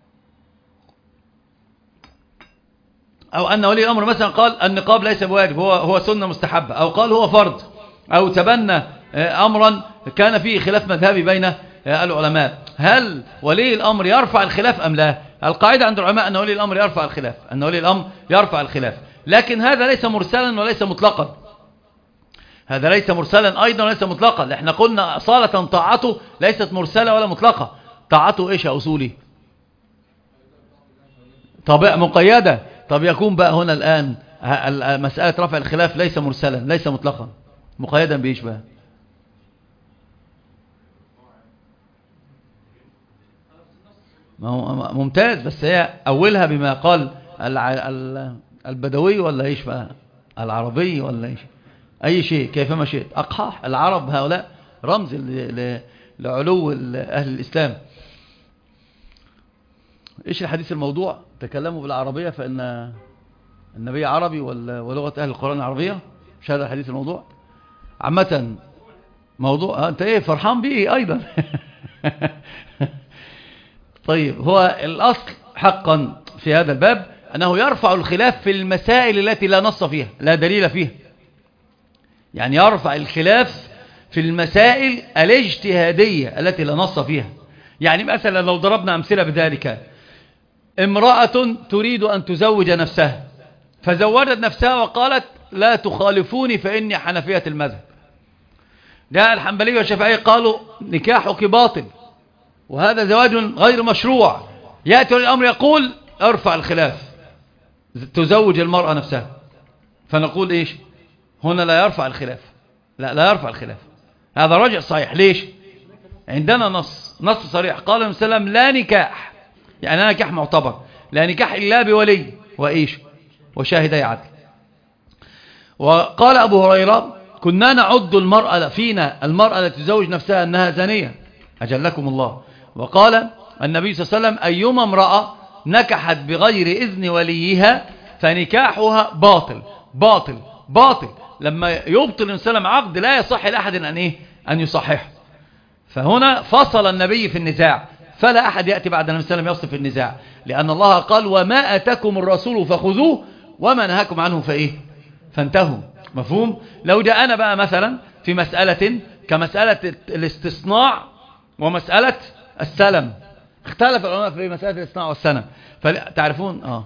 أو أن ولي الأمر مثلا قال النقاب ليس بواجب، هو هو سنة مستحبة، أو قال هو فرض، أو تبنى أمرا كان فيه خلاف مذهبي بين العلماء، هل ولي الأمر يرفع الخلاف أم لا؟ القاعدة عند العلماء أن ولي الأمر يرفع الخلاف، أن ولي الأمر يرفع الخلاف، لكن هذا ليس مرسلا وليس مطلقا، هذا ليس مرسلا أيضا وليس مطلقا. احنا قلنا أصالة طاعته ليست مرسلة ولا مطلقة، طاعته إيش يا أصولي؟ طبيعة مقيدة. طب يكون بقى هنا الآن مسألة رفع الخلاف ليس مرسلا ليس مطلقا، مقيدا بإيش بقى؟ ممتاز، بس هي أولها بما قال البدوي ولا إيش بقى؟ العربي ولا إيش؟ أي شيء كيفما شئت. أقحاح العرب هؤلاء رمز لعلو أهل الإسلام. إيش الحديث الموضوع؟ تكلموا بالعربية فإن النبي عربي ولغة أهل القرآن العربية، مش هذا الحديث الموضوع؟ عامة موضوع أنت إيه فرحان بيه أيضا. طيب، هو الأصل حقا في هذا الباب أنه يرفع الخلاف في المسائل التي لا نص فيها لا دليل فيها، يعني يرفع الخلاف في المسائل الاجتهادية التي لا نص فيها. يعني مثلا لو ضربنا أمثلة بذلك، امرأة تريد أن تزوج نفسها فزوجت نفسها وقالت لا تخالفوني فإني حنفية المذهب، جاء الحنبلي والشافعي قالوا نكاحك باطل وهذا زواج غير مشروع، يأتي الأمر يقول ارفع الخلاف، تزوج المرأة نفسها، فنقول إيش هنا؟ لا يرفع الخلاف، لا لا يرفع الخلاف، هذا راجع صحيح. ليش؟ عندنا نص نص صريح قال النبي صلى الله عليه وسلم لا نكاح، يعني لا نكاح معتبر، لا نكاح إلا بولي وإيش وشاهدي عدل. وقال أبو هريرة كنا نعد المرأة فينا المرأة التي تزوج نفسها أنها زانية، أجلكم الله. وقال النبي صلى الله عليه وسلم أيما امرأة نكحت بغير إذن وليها فنكاحها باطل باطل باطل. لما يبطل الإنسان عقد لا يصح لأحد أن إيه أن يصححه. فهنا فصل النبي في النزاع، فلا أحد يأتي بعد النبي صلى الله عليه وسلم يفصل في النزاع، لأن الله قال وما أتاكم الرسول فخذوه وما نهاكم عنه فإيه فانتهوا. مفهوم؟ لو جاءنا بقى مثلا في مسألة كمسألة الاستصناع ومسألة السلم، اختلف العلماء في مسألة الاستصناع والسلم، فتعرفون آه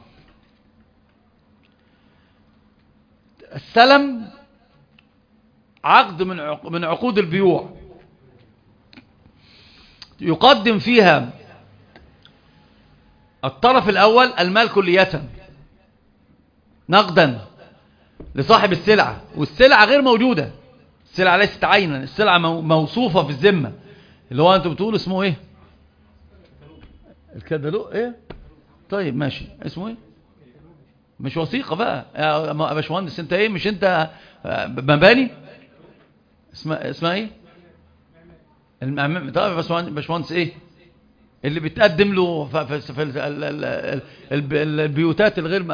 السلم عقد من من عقود البيوع يقدم فيها الطرف الأول المال كلية نقدا، لصاحب السلعة والسلعة غير موجودة، السلعة ليست عينا، السلعة موصوفة في الذمة، اللي هو انتوا بتقولوا اسمه ايه؟ الكتالوج ايه؟ طيب ماشي، اسمه ايه؟ مش وثيقة بقى يا باشمهندس، انت ايه؟ مش انت مباني؟ اسمها اسمها ايه؟ المعمم. طيب باشمهندس ايه اللي بتقدم له في, في ال ال ال البيوتات الغير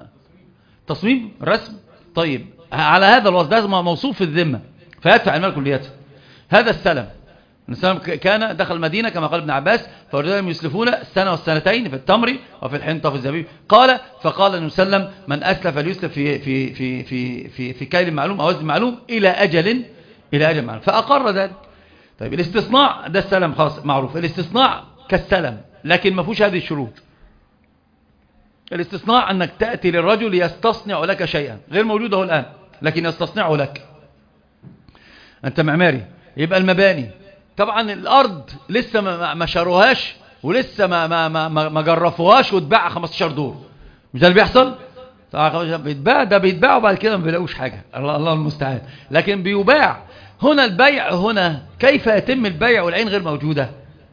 تصميم رسم؟ طيب على هذا الوصف ده موصوف في الذمة فيدفع المال كليته. هذا السلم، السلم كان دخل المدينة كما قال ابن عباس، فورجلهم يسلفون السنة والسنتين في التمر وفي الحنطة وفي الزبيب. قال فقال النبي صلى الله عليه وسلم من أسلف فليسلف في في في في في في كيل معلوم أو وزن معلوم إلى أجل إلى أجل معلوم، فأقر ذلك. طيب الاستثناء ده السلم خاص معروف، الاستثناء كالسلم لكن ما فيهوش هذه الشروط. الاستثناء أنك تأتي للرجل يستصنع لك شيئا غير موجود هو الآن لكن يستصنعه لك، أنت معماري. يبقى المباني طبعا الأرض لسه ما شروهاش ولسه ما ما ما ما جرفوهاش وتباع خمستاشر دور، مش ده اللي بيحصل؟ بيتباع، ده بيتباع وبعد كده ما بيلاقوش حاجة، الله الله المستعان. لكن بيباع. هنا البيع، هنا كيف يتم البيع والعين غير موجودة؟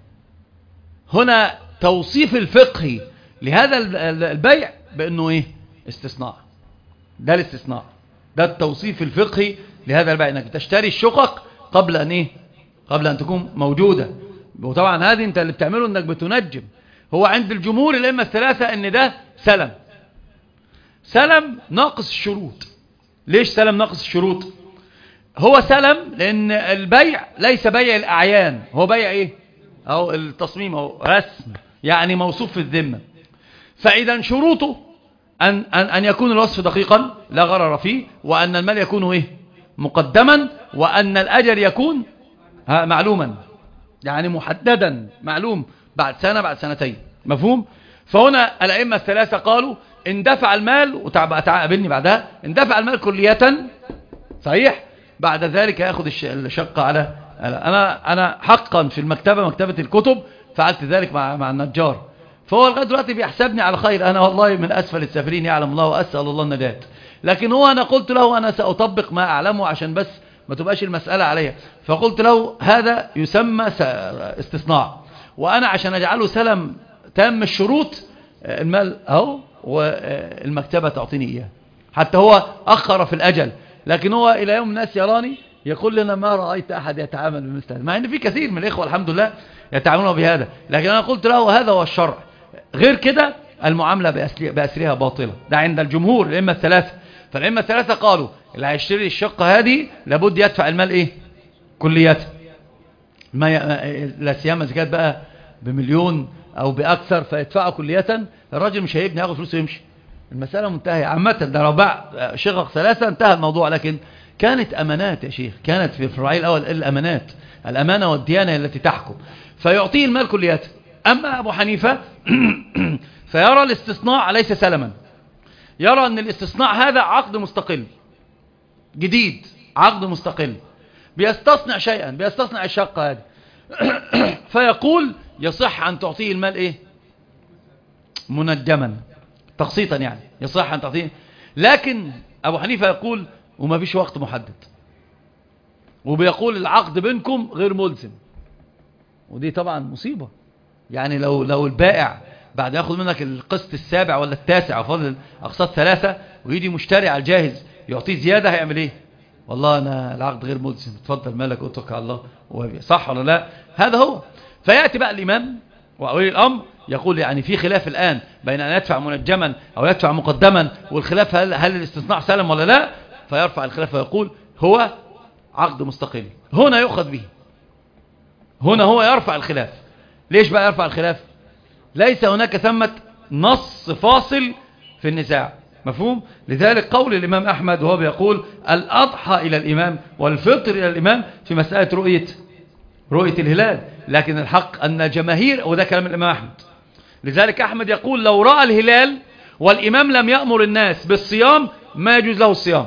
هنا توصيف الفقهي لهذا البيع بأنه ايه؟ استثناء. ده الاستثناء، ده التوصيف الفقهي لهذا البيع، انك تشتري الشقق قبل ان ايه؟ قبل ان تكون موجودة. وطبعا هذه انت اللي بتعمله انك بتنجم. هو عند الجمهور الائمه الثلاثة ان ده سلم، سلم ناقص الشروط. ليش سلم ناقص الشروط؟ هو سلم لان البيع ليس بيع الاعيان، هو بيع ايه؟ او التصميم او رسم، يعني موصوف في الذمة. فاذا شروطه ان ان ان يكون الوصف دقيقا لا غرر فيه، وان المال يكون ايه؟ مقدما، وان الاجر يكون معلوما، يعني محددا معلوم بعد سنة بعد سنتين. مفهوم؟ فهنا الائمه الثلاثة قالوا ان دفع المال، وتعقبني بعدها، ان دفع المال كلية صحيح، بعد ذلك ياخذ الشقة على انا انا حقا في المكتبة، مكتبة الكتب، فعلت ذلك مع مع النجار، فهو لغايه دلوقتي بيحسبني على خير. انا والله من اسفل السافلين يعلم الله، واسال الله النجاة. لكن هو انا قلت له انا ساطبق ما اعلمه عشان بس ما تبقاش المسألة عليها، فقلت له هذا يسمى استثناء، وانا عشان اجعله سلم تام الشروط المال اهو والمكتبة تعطيني اياه. حتى هو اخر في الاجل، لكن هو الى يوم الناس يراني يقول لنا ما رأيت احد يتعامل بمثل هذا، مع ان في كثير من الاخوة الحمد لله يتعاملون بهذا. لكن انا قلت له هذا هو الشرع، غير كده المعاملة بأسرها باطلة. ده عند الجمهور الائمه الثلاثة. فالائمه الثلاثة قالوا اللي هيشتري الشقة هذه لابد يدفع المال ايه؟ كليته. ما ي... لا سيما اذا كانت بقى بمليون او باكثر فيدفعه كلية، الراجل مش هيبني، ياخد فلوسه ويمشي، المسألة منتهية. عامة ده لو باع شقق ثلاثة انتهى الموضوع. لكن كانت امانات يا شيخ، كانت في الرعي الاول الامانات، الامانة والديانة التي تحكم، فيعطيه المال كليته. اما ابو حنيفة فيرى الاستثناء ليس سلما، يرى ان الاستثناء هذا عقد مستقل جديد، عقد مستقل بيستصنع شيئا، بيستصنع الشقة هذه فيقول يصح ان تعطيه المال ايه؟ منجما تقسيطا، يعني يصح ان تعطيه. لكن ابو حنيفة يقول وما فيش وقت محدد، وبيقول العقد بينكم غير ملزم، ودي طبعا مصيبة. يعني لو لو البائع بعد ياخذ منك القسط السابع ولا التاسع وفضل اقساط ثلاثة ويجي مشتري على الجاهز يعطيه زيادة، هيعمل ايه؟ والله انا العقد غير ملزم، اتفضل مالك اترك على الله، صح ولا لا؟ هذا هو. فيأتي بقى الامام وأولي الامر يقول يعني في خلاف الان بين ان يدفع منجما او يدفع مقدما، والخلاف هل, هل الاستثناء سلم ولا لا؟ فيرفع الخلاف ويقول هو عقد مستقل، هنا يؤخذ به، هنا هو يرفع الخلاف. ليش بقى يرفع الخلاف؟ ليس هناك ثمة نص فاصل في النزاع. مفهوم؟ لذلك قول الإمام أحمد وهو بيقول الأضحى إلى الإمام والفطر إلى الإمام في مسألة رؤية رؤية الهلال. لكن الحق أن جماهير، وده كلام الإمام أحمد، لذلك أحمد يقول لو رأى الهلال والإمام لم يأمر الناس بالصيام ما يجوز له الصيام،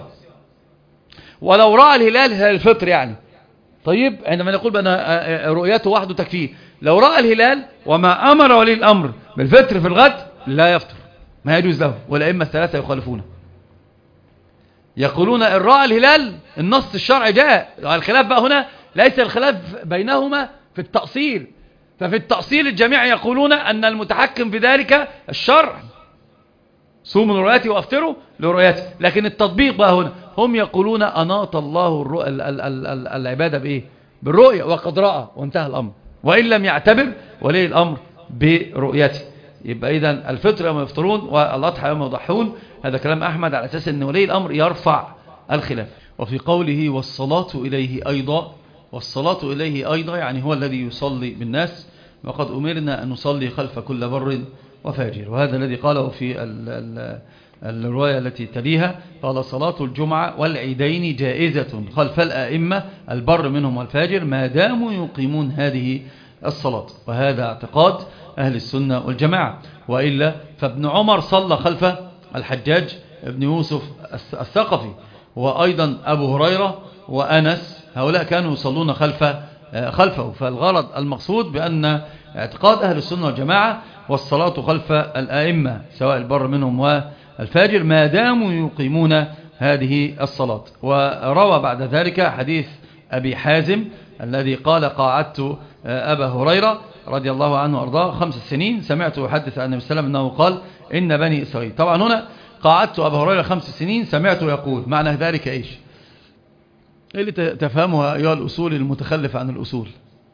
ولو رأى الهلال هلال الفطر يعني. طيب عندما نقول بأن رؤيته وحده تكفيه، لو رأى الهلال وما أمر ولي الأمر بالفطر في الغد لا يفطر، ما يجوز له، والأئمة الثلاثة يخالفونه. يقولون إن رأى الهلال النص الشرعي جاء. الخلاف بقى هنا ليس الخلاف بينهما في التأصيل، ففي التأصيل الجميع يقولون أن المتحكم في ذلك الشرع، صوموا لرؤيته وافطروا لرؤيته. لكن التطبيق بقى هنا هم يقولون أناط الله الرؤ... ال... ال... ال... العبادة بإيه؟ بالرؤية، وقد رأى وانتهى الأمر، وإن لم يعتبر ولي الأمر برؤيته. يبقى إذن الفطر يوم يفطرون والأضحى يوم يضحون، هذا كلام أحمد على أساس أن ولي الأمر يرفع الخلاف. وفي قوله والصلاة إليه أيضا، والصلاة إليه أيضا يعني هو الذي يصلي بالناس، وقد أمرنا أن نصلي خلف كل بر وفاجر. وهذا الذي قاله في ال ال الرواية التي تليها، قال صلاة الجمعة والعيدين جائزة خلف الآئمة البر منهم والفاجر ما داموا يقيمون هذه الصلاة. وهذا اعتقاد أهل السنة والجماعة، وإلا فابن عمر صلى خلف الحجاج ابن يوسف الثقفي، وأيضا أبو هريرة وأنس، هؤلاء كانوا يصلون خلف خلفه. فالغرض المقصود بأن اعتقاد أهل السنة والجماعة والصلاة خلف الآئمة سواء البر منهم والفاجر ما داموا يقيمون هذه الصلاة. وروى بعد ذلك حديث أبي حازم الذي قال قاعدت أبا هريرة رضي الله عنه وأرضاه خمس سنين سمعته يحدث عن النبي صلى الله عليه وسلم أنه قال إن بني إسرائيل. طبعا هنا قاعدت أبا هريرة خمس سنين سمعته يقول، معنى ذلك إيش؟ إيه اللي تفهمها أيها الأصول المتخلف عن الأصول؟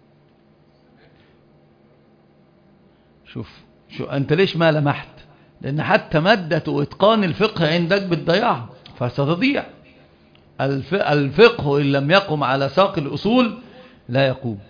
شوف شو أنت ليش ما لمحت؟ لأن حتى مادة وإتقان الفقه عندك بتضيعها فستضيع. الفقه إن لم يقم على ساق الأصول لا يقوم.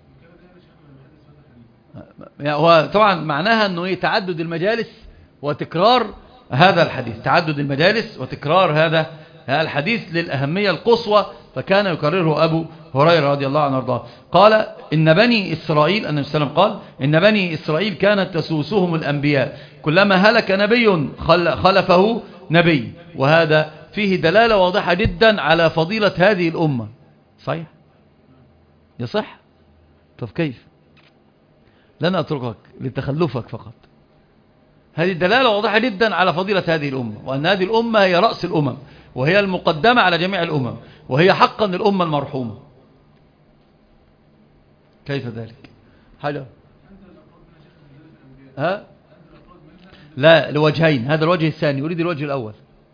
هو طبعا معناها أنه يتعدد المجالس وتكرار هذا الحديث، تعدد المجالس وتكرار هذا الحديث للأهمية القصوى، فكان يكرره أبو هريرة رضي الله عنه وارضاه. قال إن بني إسرائيل، النبي صلى الله عليه وسلم قال إن بني إسرائيل كانت تسوسهم الأنبياء كلما هلك نبي خلفه نبي. وهذا فيه دلالة واضحة جدا على فضيلة هذه الأمة. صحيح؟ يصح؟ طب كيف؟ لن أتركك لتخلفك فقط. هذه الدلالة واضحة جدا على فضيلة هذه الأمة، وأن هذه الأمة هي رأس الأمم، وهي المقدمة على جميع الأمم، وهي حقا الأمة المرحومة. كيف ذلك؟ حاجة ها؟ لا، لوجهين، هذا الوجه الثاني، يريد الوجه الأول.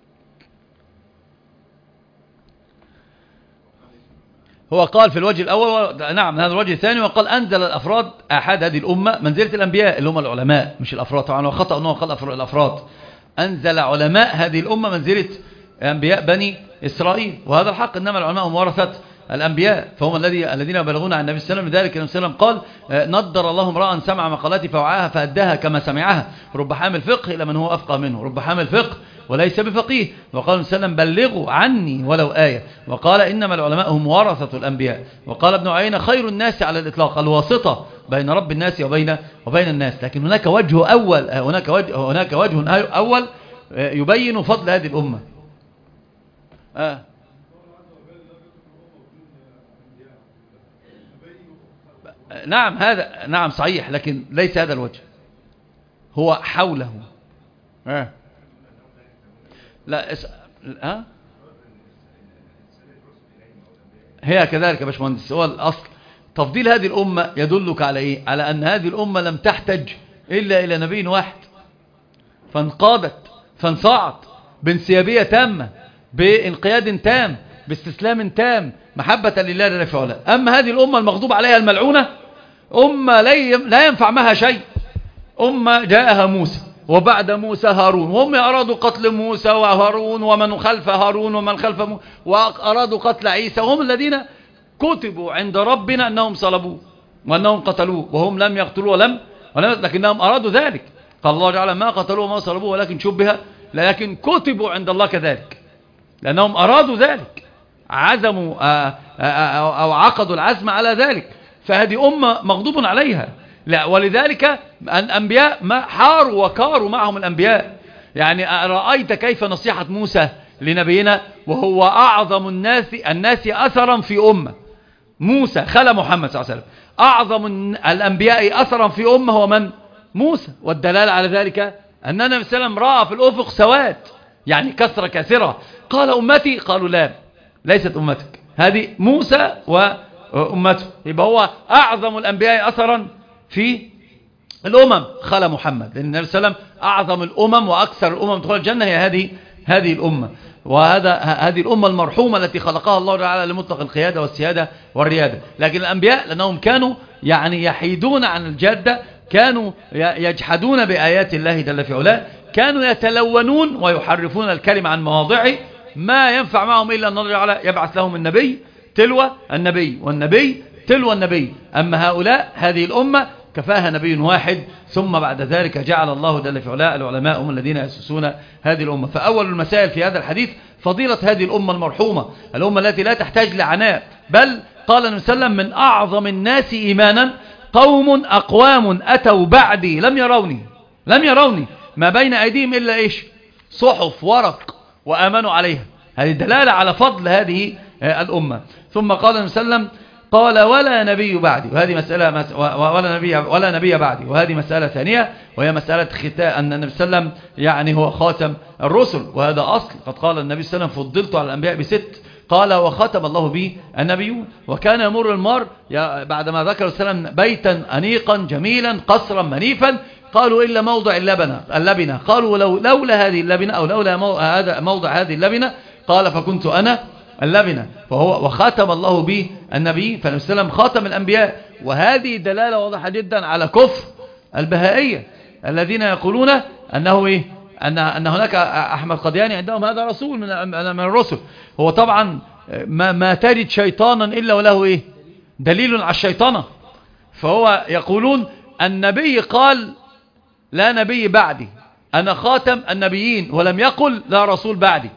هو قال في الوجه الأول نعم هذا الوجه الثاني، وقال أنزل الأفراد أحد هذه الأمة منزلة الأنبياء اللي هم العلماء مش الأفراد. طبعا وخطأ أنه قال الأفراد، أنزل علماء هذه الأمة منزلة أنبياء بني إسرائيل، وهذا الحق. إنما العلماء هم ورثة الأنبياء، فهم الذين بلغون عن النبي صلى الله عليه وسلم. لذلك النبي صلى الله عليه وسلم قال نضر الله امرأ سمع مقالاتي فوعاها فأداها كما سمعها، رب حامل فقه إلى من هو أفقه منه، رب حامل فقه وليس بفقيه. وقال النبي صلى الله عليه وسلم بلغوا عني ولو آية. وقال إنما العلماء هم ورثة الأنبياء. وقال ابن عيينة خير الناس على الإطلاق الواسطة بين رب الناس وبين وبين الناس. لكن هناك وجه أول هناك وجه هناك وجه أول يبين فضل هذه الأمة. آه. نعم هذا نعم صحيح، لكن ليس هذا الوجه، هو حوله. آه. لا اس... ها؟ هي كذلك يا باشمهندس. هو الأصل تفضيل هذه الأمة يدلك على إيه؟ على أن هذه الأمة لم تحتج إلا إلى نبي واحد، فانقادت فانصاعت بانسيابية تامة، بانقياد تام، باستسلام تام، محبة لله جل في علاه. أما هذه الأمة المغضوب عليها الملعونة، أمة لا ينفع معها شيء. أمة جاءها موسى وبعد موسى هارون، وهم أرادوا قتل موسى وهارون ومن خلف هارون ومن خلف موسى، وأرادوا قتل عيسى، وهم الذين كتبوا عند ربنا أنهم صلبوه وأنهم قتلوه، وهم لم يقتلوه ولم لكنهم أرادوا ذلك. قال الله تعالى ما قتلوه وما صلبوه ولكن شبه، لكن كتبوا عند الله كذلك لأنهم أرادوا ذلك، عزموا أو عقدوا العزم على ذلك. فهذه أمة مغضوب عليها. لا، ولذلك الأنبياء ما حاروا وكاروا معهم الأنبياء. يعني رأيت كيف نصيحة موسى لنبينا وهو أعظم الناس الناس أثرا في أمة. موسى خلى محمد صلى الله عليه وسلم، أعظم الأنبياء أثرا في أمة هو من؟ موسى. والدلالة على ذلك أن النبي صلى الله عليه وسلم رأى في الأفق سواد، يعني كثرة كثرة، قال أمتي، قالوا لا ليست أمتك، هذه موسى وأمته. يبقى هو أعظم الأنبياء أثرا في الأمم خلى محمد، لأن النبي صلى الله عليه وسلم أعظم الأمم وأكثر الأمم دخول الجنة هي هذه هذه الأمة، وهذا هذه الأمة المرحومة التي خلقها الله تعالى لمطلق القيادة والسيادة والريادة. لكن الأنبياء لأنهم كانوا يعني يحيدون عن الجادة، كانوا يجحدون بآيات الله جل في علاه، كانوا يتلونون ويحرفون الكلمة عن مواضعه، ما ينفع معهم إلا أن الله تعالى يبعث لهم النبي تلو النبي والنبي تلو النبي. أما هؤلاء هذه الأمة كفاها نبي واحد، ثم بعد ذلك جعل الله جل في علاه العلماء هم الذين يأسسون هذه الأمة. فأول المسائل في هذا الحديث فضيلة هذه الأمة المرحومة، الأمة التي لا تحتاج لعناء، بل قال النبي صلى الله عليه وسلم من أعظم الناس إيمانا قوم أقوام أتوا بعدي لم يروني لم يروني ما بين أيديهم إلا إيش؟ صحف ورق وآمنوا عليها. هذه دلالة على فضل هذه الأمة. ثم قال النبي صلى الله عليه وسلم قال ولا نبي بعدي، وهذه مسألة ولا نبي ولا نبي بعدي، وهذه مسألة ثانية، وهي مسألة ختام أن النبي صلى الله عليه وسلم يعني هو خاتم الرسل، وهذا أصل. قد قال النبي صلى الله عليه وسلم فضلت على الأنبياء بست، قال وختم الله به النبيون. وكان يمر المار بعدما ذكر صلى الله عليه وسلم بيتا أنيقا جميلا قصرا منيفا، قالوا إلا موضع اللبنة اللبنة قالوا لو لولا هذه اللبنة أو لولا هذا موضع هذه اللبنة، قال فكنت أنا اللبنة. فهو وختم الله به النبي، فالنبي صلى الله عليه وسلم خاتم الأنبياء. وهذه دلالة واضحة جدا على كفر البهائية الذين يقولون أنه إيه؟ أن أن هناك أحمد قدياني عندهم هذا رسول من من الرسل. هو طبعا ما ما تجد شيطانا إلا وله إيه؟ دليل على الشيطانة. فهو يقولون النبي قال لا نبي بعدي، أنا خاتم النبيين، ولم يقل لا رسول بعدي.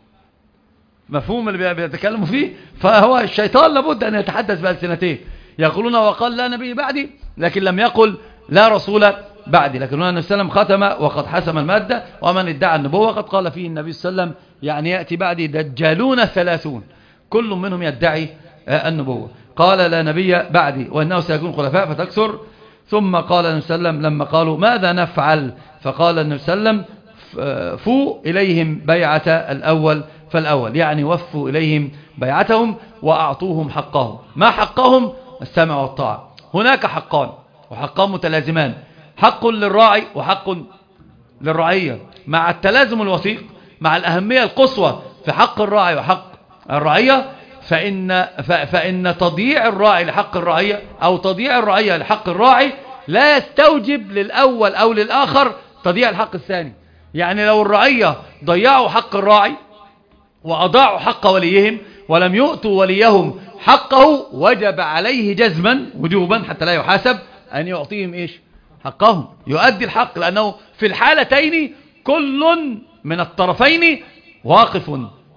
مفهوم اللي بيتكلموا فيه؟ فهو الشيطان لابد أن يتحدث بألسنتين، يقولون وقال لا نبي بعدي لكن لم يقل لا رسول بعدي. لكن النبي صلى الله عليه وسلم ختم وقد حسم المادة، ومن ادعى النبوة قد قال فيه النبي صلى الله عليه وسلم يعني يأتي بعدي دجالون ثلاثون كل منهم يدعي النبوة. قال لا نبي بعدي وإنه سيكون خلفاء فتكثر. ثم قال النبي صلى الله عليه وسلم لما قالوا ماذا نفعل، فقال النبي صلى الله عليه وسلم فوا إليهم بيعة الأول فالأول، يعني وفوا إليهم بيعتهم وأعطوهم حقهم. ما حقهم؟ السمع والطاعة. هناك حقان وحقان متلازمان، حق للراعي وحق للرعية، مع التلازم الوثيق مع الأهمية القصوى في حق الراعي وحق الرعية. فإن, فإن تضييع الراعي لحق الرعية أو تضييع الرعية لحق الراعي لا يستوجب للأول أو للآخر تضييع الحق الثاني. يعني لو الرعية ضيعوا حق الراعي وأضاعوا حق وليهم ولم يؤتوا وليهم حقه، وجب عليه جزما وجوبا حتى لا يحاسب أن يعطيهم إيش؟ حقهم، يؤدي الحق، لأنه في الحالتين كل من الطرفين واقف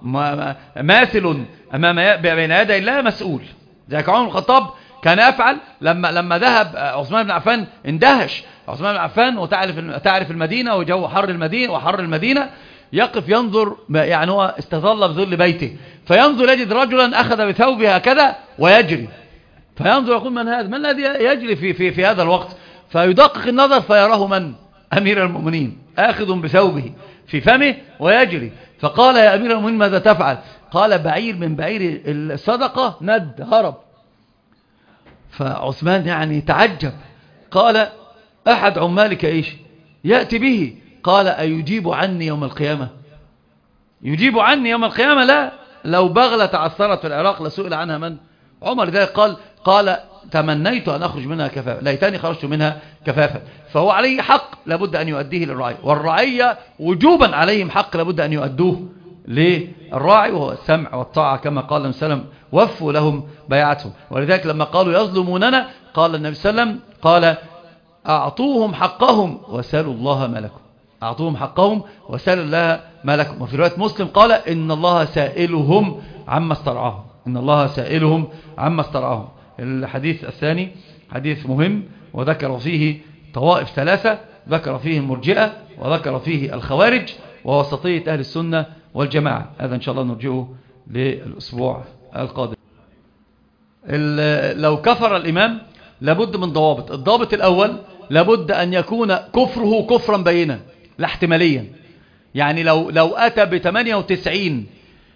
ماثل أمام بين يدي الله مسؤول. ذلك عمر بن الخطاب كان يفعل لما لما ذهب عثمان بن عفان، اندهش عثمان بن عفان وتعرف تعرف المدينة وجو حر المدينة وحر المدينة، يقف ينظر، يعني هو استظل بظل بيته، فينظر يجد رجلا أخذ بثوبه هكذا ويجري، فينظر يقول من هذا؟ من الذي يجري في في في هذا الوقت؟ فيدقق النظر فيراه من؟ أمير المؤمنين آخذ بثوبه في فمه ويجري. فقال يا أمير المؤمنين ماذا تفعل؟ قال بعير من بعير الصدقة ند هرب. فعثمان يعني تعجب، قال أحد عمالك إيش يأتي به؟ قال أيجيب عني يوم القيامة؟ يجيب عني يوم القيامة؟ لا، لو بغلة تعثرت في العراق لسئل عنها من؟ عمر. ذلك قال قال تمنيت أن أخرج منها كفافا، ليتني خرجت منها كفافا. فهو عليه حق لابد أن يؤديه للرعية، والرعية وجوبا عليهم حق لابد أن يؤدوه للراعي، وهو السمع والطاعة كما قال النبي صلى الله عليه وسلم وفوا لهم بيعتهم. ولذلك لما قالوا يظلموننا قال النبي صلى الله عليه وسلم قال أعطوهم حقهم وسألوا الله ما لكم، أعطوهم حقهم وسألوا الله ما لكم. وفي رواية مسلم قال إن الله سائلهم عما استرعاهم، إن الله سائلهم عما استرعاهم. الحديث الثاني حديث مهم، وذكر فيه طوائف ثلاثة، ذكر فيه المرجئة وذكر فيه الخوارج ووسطية أهل السنة والجماعة. هذا إن شاء الله نرجعه للأسبوع القادم. لو كفر الإمام لابد من ضوابط. الضابط الأول لابد أن يكون كفره كفرا بينا لا احتماليا. يعني لو لو أتى بثمانية وتسعين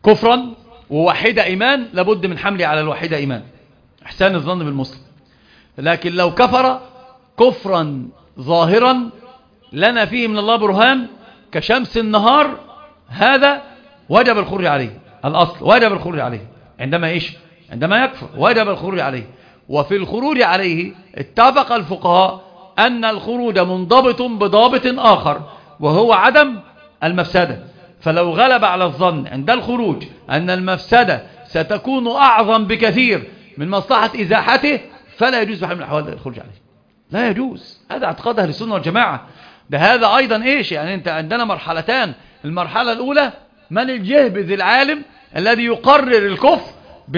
كفرا ووحيدة إيمان لابد من حمله على الوحيدة إيمان، إحسان الظن بالمسلم. لكن لو كفر كفرا ظاهرا لنا فيه من الله برهان كشمس النهار، هذا وجب الخروج عليه، الأصل وجب الخروج عليه عندما إيش؟ عندما يكفر وجب الخروج عليه. وفي الخروج عليه اتفق الفقهاء أن الخروج منضبط بضابط آخر وهو عدم المفسدة. فلو غلب على الظن عند الخروج أن المفسدة ستكون أعظم بكثير من مصلحة إزاحته فلا يجوز بحال من الأحوال الخروج عليه، لا يجوز. هذا اعتقاد أهل السنة والجماعة. ده هذا أيضا إيش يعني؟ أنت عندنا مرحلتان. المرحلة الأولى من الجهبذ العالم الذي يقرر الكفر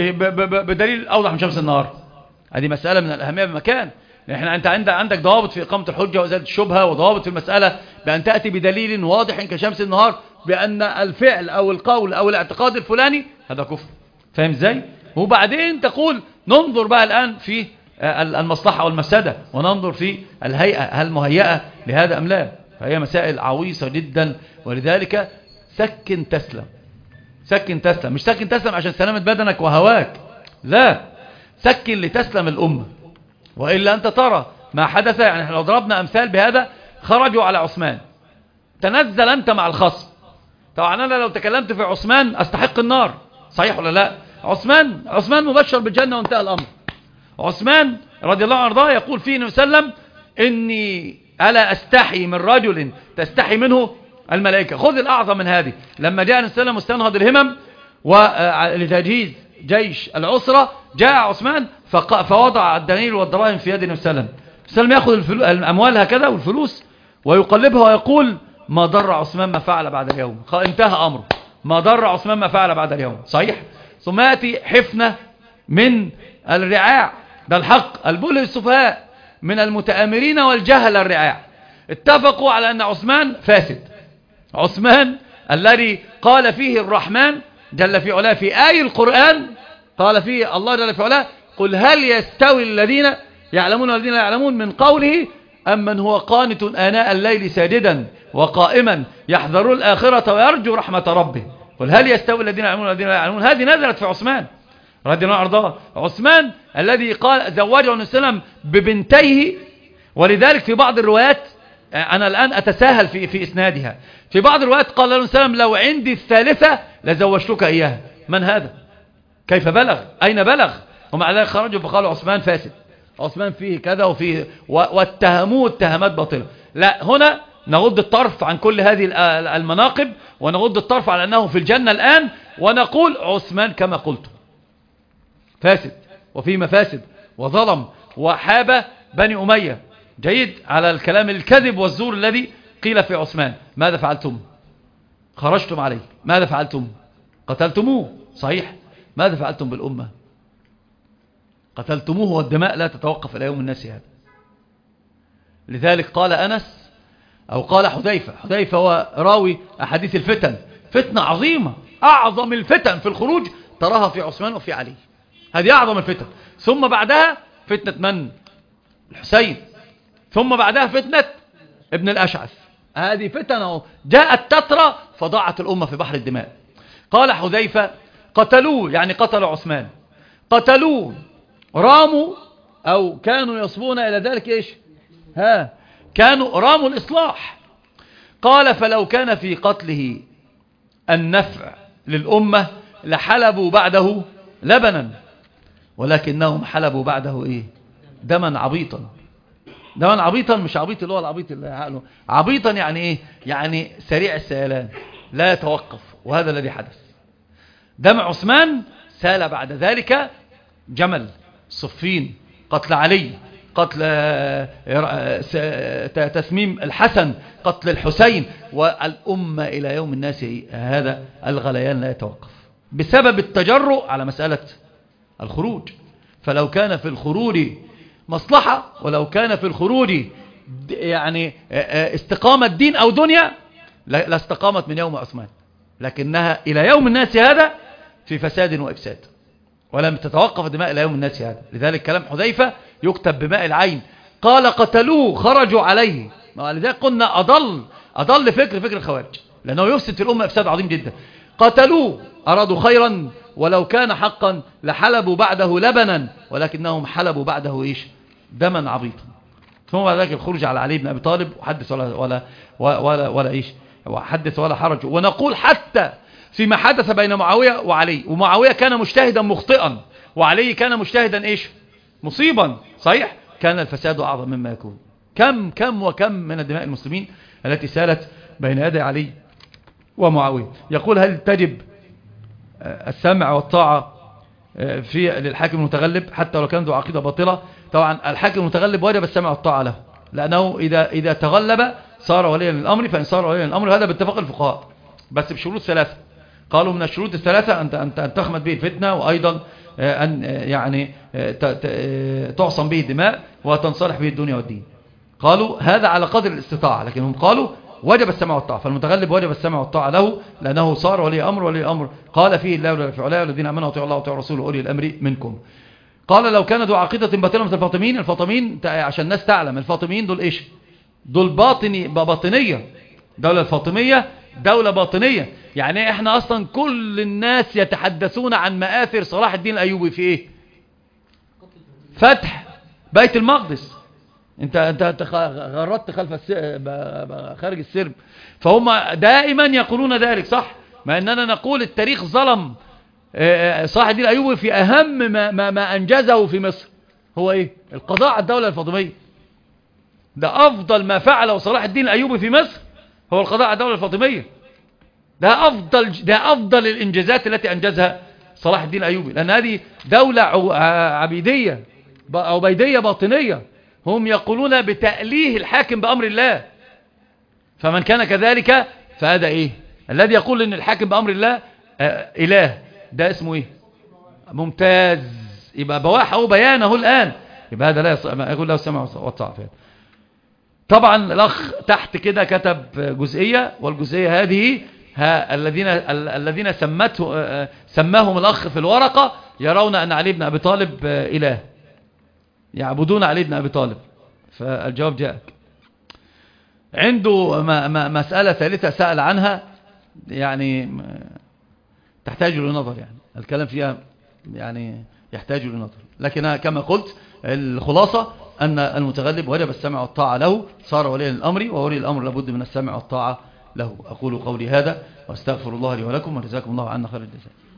بدليل أوضح من شمس النهار، هذه مسألة من الأهمية بمكان. احنا انت عندك عندك ضوابط في إقامة الحجة وإزالة الشبهة، وضوابط في المسألة بأن تأتي بدليل واضح كشمس النهار بأن الفعل أو القول أو الاعتقاد الفلاني هذا كفر. فاهم ازاي؟ وبعدين تقول ننظر بقى الآن في المصلحة والمفسدة، وننظر في الهيئة هل مهيئة لهذا أم لا. فهي مسائل عويصة جدا. ولذلك سكن تسلم، سكن تسلم، مش سكن تسلم عشان سلامة بدنك وهواك، لا، سكن لتسلم الأمة. وإلا أنت ترى ما حدث. يعني احنا لو ضربنا أمثال بهذا، خرجوا على عثمان، تنزل أنت مع الخصم. طبعا أنا لو تكلمت في عثمان أستحق النار، صحيح ولا لا؟ عثمان عثمان مبشر بالجنة وانتهى الأمر. عثمان رضي الله عنه وارضاه يقول فيه النبي صلى الله عليه وسلم إني ألا أستحي من رجل تستحي منه الملائكة. خذ الأعظم من هذه. لما جاء النبي صلى الله عليه وسلم مستنهض الهمم ولتجهيز جيش العسرة، جاء عثمان فوضع الدنانير والدراهم في يد النبي صلى الله عليه وسلم. النبي يأخذ الأموال هكذا والفلوس ويقلبها ويقول ما ضر عثمان ما فعل بعد اليوم. انتهى أمره، ما ضر عثمان ما فعل بعد اليوم، صحيح. ثم يأتي حفنة من الرعاع، ده الحق، البول السفهاء من المتآمرين والجهل الرعاع، اتفقوا على أن عثمان فاسد. عثمان الذي قال فيه الرحمن جل في علاه في آي القرآن، قال فيه الله جل في علاه قل هل يستوي الذين يعلمون والذين لا يعلمون، من قوله أمن هو قانت آناء الليل ساجدا وقائما يحذر الآخرة ويرجو رحمة ربه. قل هل يستوي الذين يعلمون والذين لا يعلمون. هذه نزلت في عثمان رضي الله عنه وارضاه. عثمان الذي قال زوجه النبي صلى الله عليه وسلم ببنتيه، ولذلك في بعض الروايات أنا الآن أتساهل في في إسنادها، في بعض الروايات قال له النبي صلى الله عليه وسلم لو عندي الثالثة لزوجتك إياها. من هذا؟ كيف بلغ؟ أين بلغ؟ ومع ذلك خرجوا فقالوا عثمان فاسد، عثمان فيه كذا وفيه، واتهموه اتهامات باطلة. لا، هنا نغض الطرف عن كل هذه المناقب، ونغض الطرف على أنه في الجنة الآن، ونقول عثمان كما قلت فاسد وفيه مفاسد وظلم وحاب بني أمية، جيد، على الكلام الكذب والزور الذي قيل في عثمان. ماذا فعلتم؟ خرجتم عليه. ماذا فعلتم؟ قتلتموه، صحيح. ماذا فعلتم بالأمة؟ قتلتموه، والدماء لا تتوقف إلى يوم الناس هذا. لذلك قال أنس أو قال حذيفة، حذيفة هو راوي أحاديث الفتن، فتنة عظيمة، أعظم الفتن في الخروج تراها في عثمان وفي علي، هذه أعظم الفتن. ثم بعدها فتنة من؟ الحسين. ثم بعدها فتنة ابن الأشعث. هذه فتنة جاءت تترى فضاعت الأمة في بحر الدماء. قال حذيفة قتلوه، يعني قتلوا عثمان، قتلوه، راموا أو كانوا يصبون إلى ذلك إيش؟ ها كانوا راموا الإصلاح. قال فلو كان في قتله النفع للأمة لحلبوا بعده لبنا، ولكنهم حلبوا بعده إيه؟ دما عبيطا. دما عبيطا، مش عبيط اللي هو العبيط اللي عقله، عبيطا يعني إيه؟ يعني سريع السيلان لا يتوقف. وهذا الذي حدث. دم عثمان سال بعد ذلك جمل، صفين، قتل علي، قتل تسميم الحسن، قتل الحسين، والأمة إلى يوم الناس هذا الغليان لا يتوقف بسبب التجرؤ على مسألة الخروج. فلو كان في الخروج مصلحة، ولو كان في الخروج يعني استقامة دين أو دنيا لاستقامت من يوم عثمان، لكنها إلى يوم الناس هذا في فساد وإفساد، ولم تتوقف الدماء إلى يوم الناس هذا. لذلك كلام حذيفة يكتب بماء العين. قال قتلوه، خرجوا عليه. لذلك قلنا أضل أضل فكر فكر الخوارج، لأنه يفسد في الأمة إفساد عظيم جدا. قتلوه أرادوا خيرا، ولو كان حقا لحلبوا بعده لبنا، ولكنهم حلبوا بعده إيش؟ دما عبيطا. ثم بعد ذلك الخروج على علي بن أبي طالب، وحدث ولا, ولا, ولا, ولا, ولا إيش وحدث ولا حرج. ونقول حتى فيما حدث بين معاوية وعلي، ومعاوية كان مجتهدا مخطئا، وعلي كان مجتهدا إيش؟ مصيبا، صحيح؟ كان الفساد أعظم مما يكون. كم كم وكم من الدماء المسلمين التي سالت بين يدي علي ومعاوية. يقول هل تجب السمع والطاعة في للحاكم المتغلب حتى لو كان ذو عقيدة باطلة؟ طبعا الحاكم المتغلب وجب السمع والطاعة له، لأنه إذا إذا تغلب صار وليا للأمر، فإن صار وليا للأمر هذا باتفاق الفقهاء، بس بشروط ثلاثة. قالوا من الشروط الثلاثة أن أن تخمد به الفتنة، وأيضا أن يعني تعصم به الدماء، وتنصلح به الدنيا والدين. قالوا هذا على قدر الاستطاعة، لكن هم قالوا وجب السمع والطاعة، فالمتغلب وجب السمع والطاعة له لأنه صار ولي أمر. ولي الأمر قال فيه الله في علاه والذين آمنوا أطيعوا الله وأطيعوا رسوله أولي الأمر منكم. قال لو كان ذو عقيدة باطلة مثل الفاطميين. الفاطميين عشان الناس تعلم، الفاطميين دول إيش؟ دول باطني باطنية. دولة الفاطمية دولة باطنية، يعني احنا أصلا كل الناس يتحدثون عن مآثر صلاح الدين الأيوبي في إيه؟ فتح بيت المقدس. انت انت غردت خلف خارج السرب، فهم دائما يقولون ذلك، صح؟ مع اننا نقول التاريخ ظلم صلاح الدين الايوبي في اهم ما, ما, ما انجزه في مصر. هو ايه؟ القضاء على الدولة الفاطمية. ده افضل ما فعله صلاح الدين الايوبي في مصر هو القضاء على الدولة الفاطمية. ده افضل ده افضل الانجازات التي انجزها صلاح الدين الايوبي، لان هذه دولة عبيدية او بيدية باطنية. هم يقولون بتأليه الحاكم بأمر الله، فمن كان كذلك فهذا ايه؟ الذي يقول ان الحاكم بأمر الله آه إله، ده اسمه ايه؟ ممتاز. يبقى بواحه بيانه الآن، يبقى هذا لا يقول له السمع والطاعة. طبعا الأخ تحت كده كتب جزئية، والجزئية هذه ها الذين الذين سمته آه سماهم الأخ في الورقة يرون أن علي بن أبي طالب آه إله، يعبدون علي بن أبي طالب. فالجواب جاءك. عنده مسألة ثالثة سأل عنها، يعني تحتاج لنظر، يعني الكلام فيها يعني يحتاج لنظر، لكن كما قلت الخلاصة أن المتغلب وجب السمع والطاعة له، صار وليا للأمر، وولي الأمر لابد من السمع والطاعة له. أقول قولي هذا واستغفر الله لي ولكم، وجزاكم الله عنا خير الجزاء.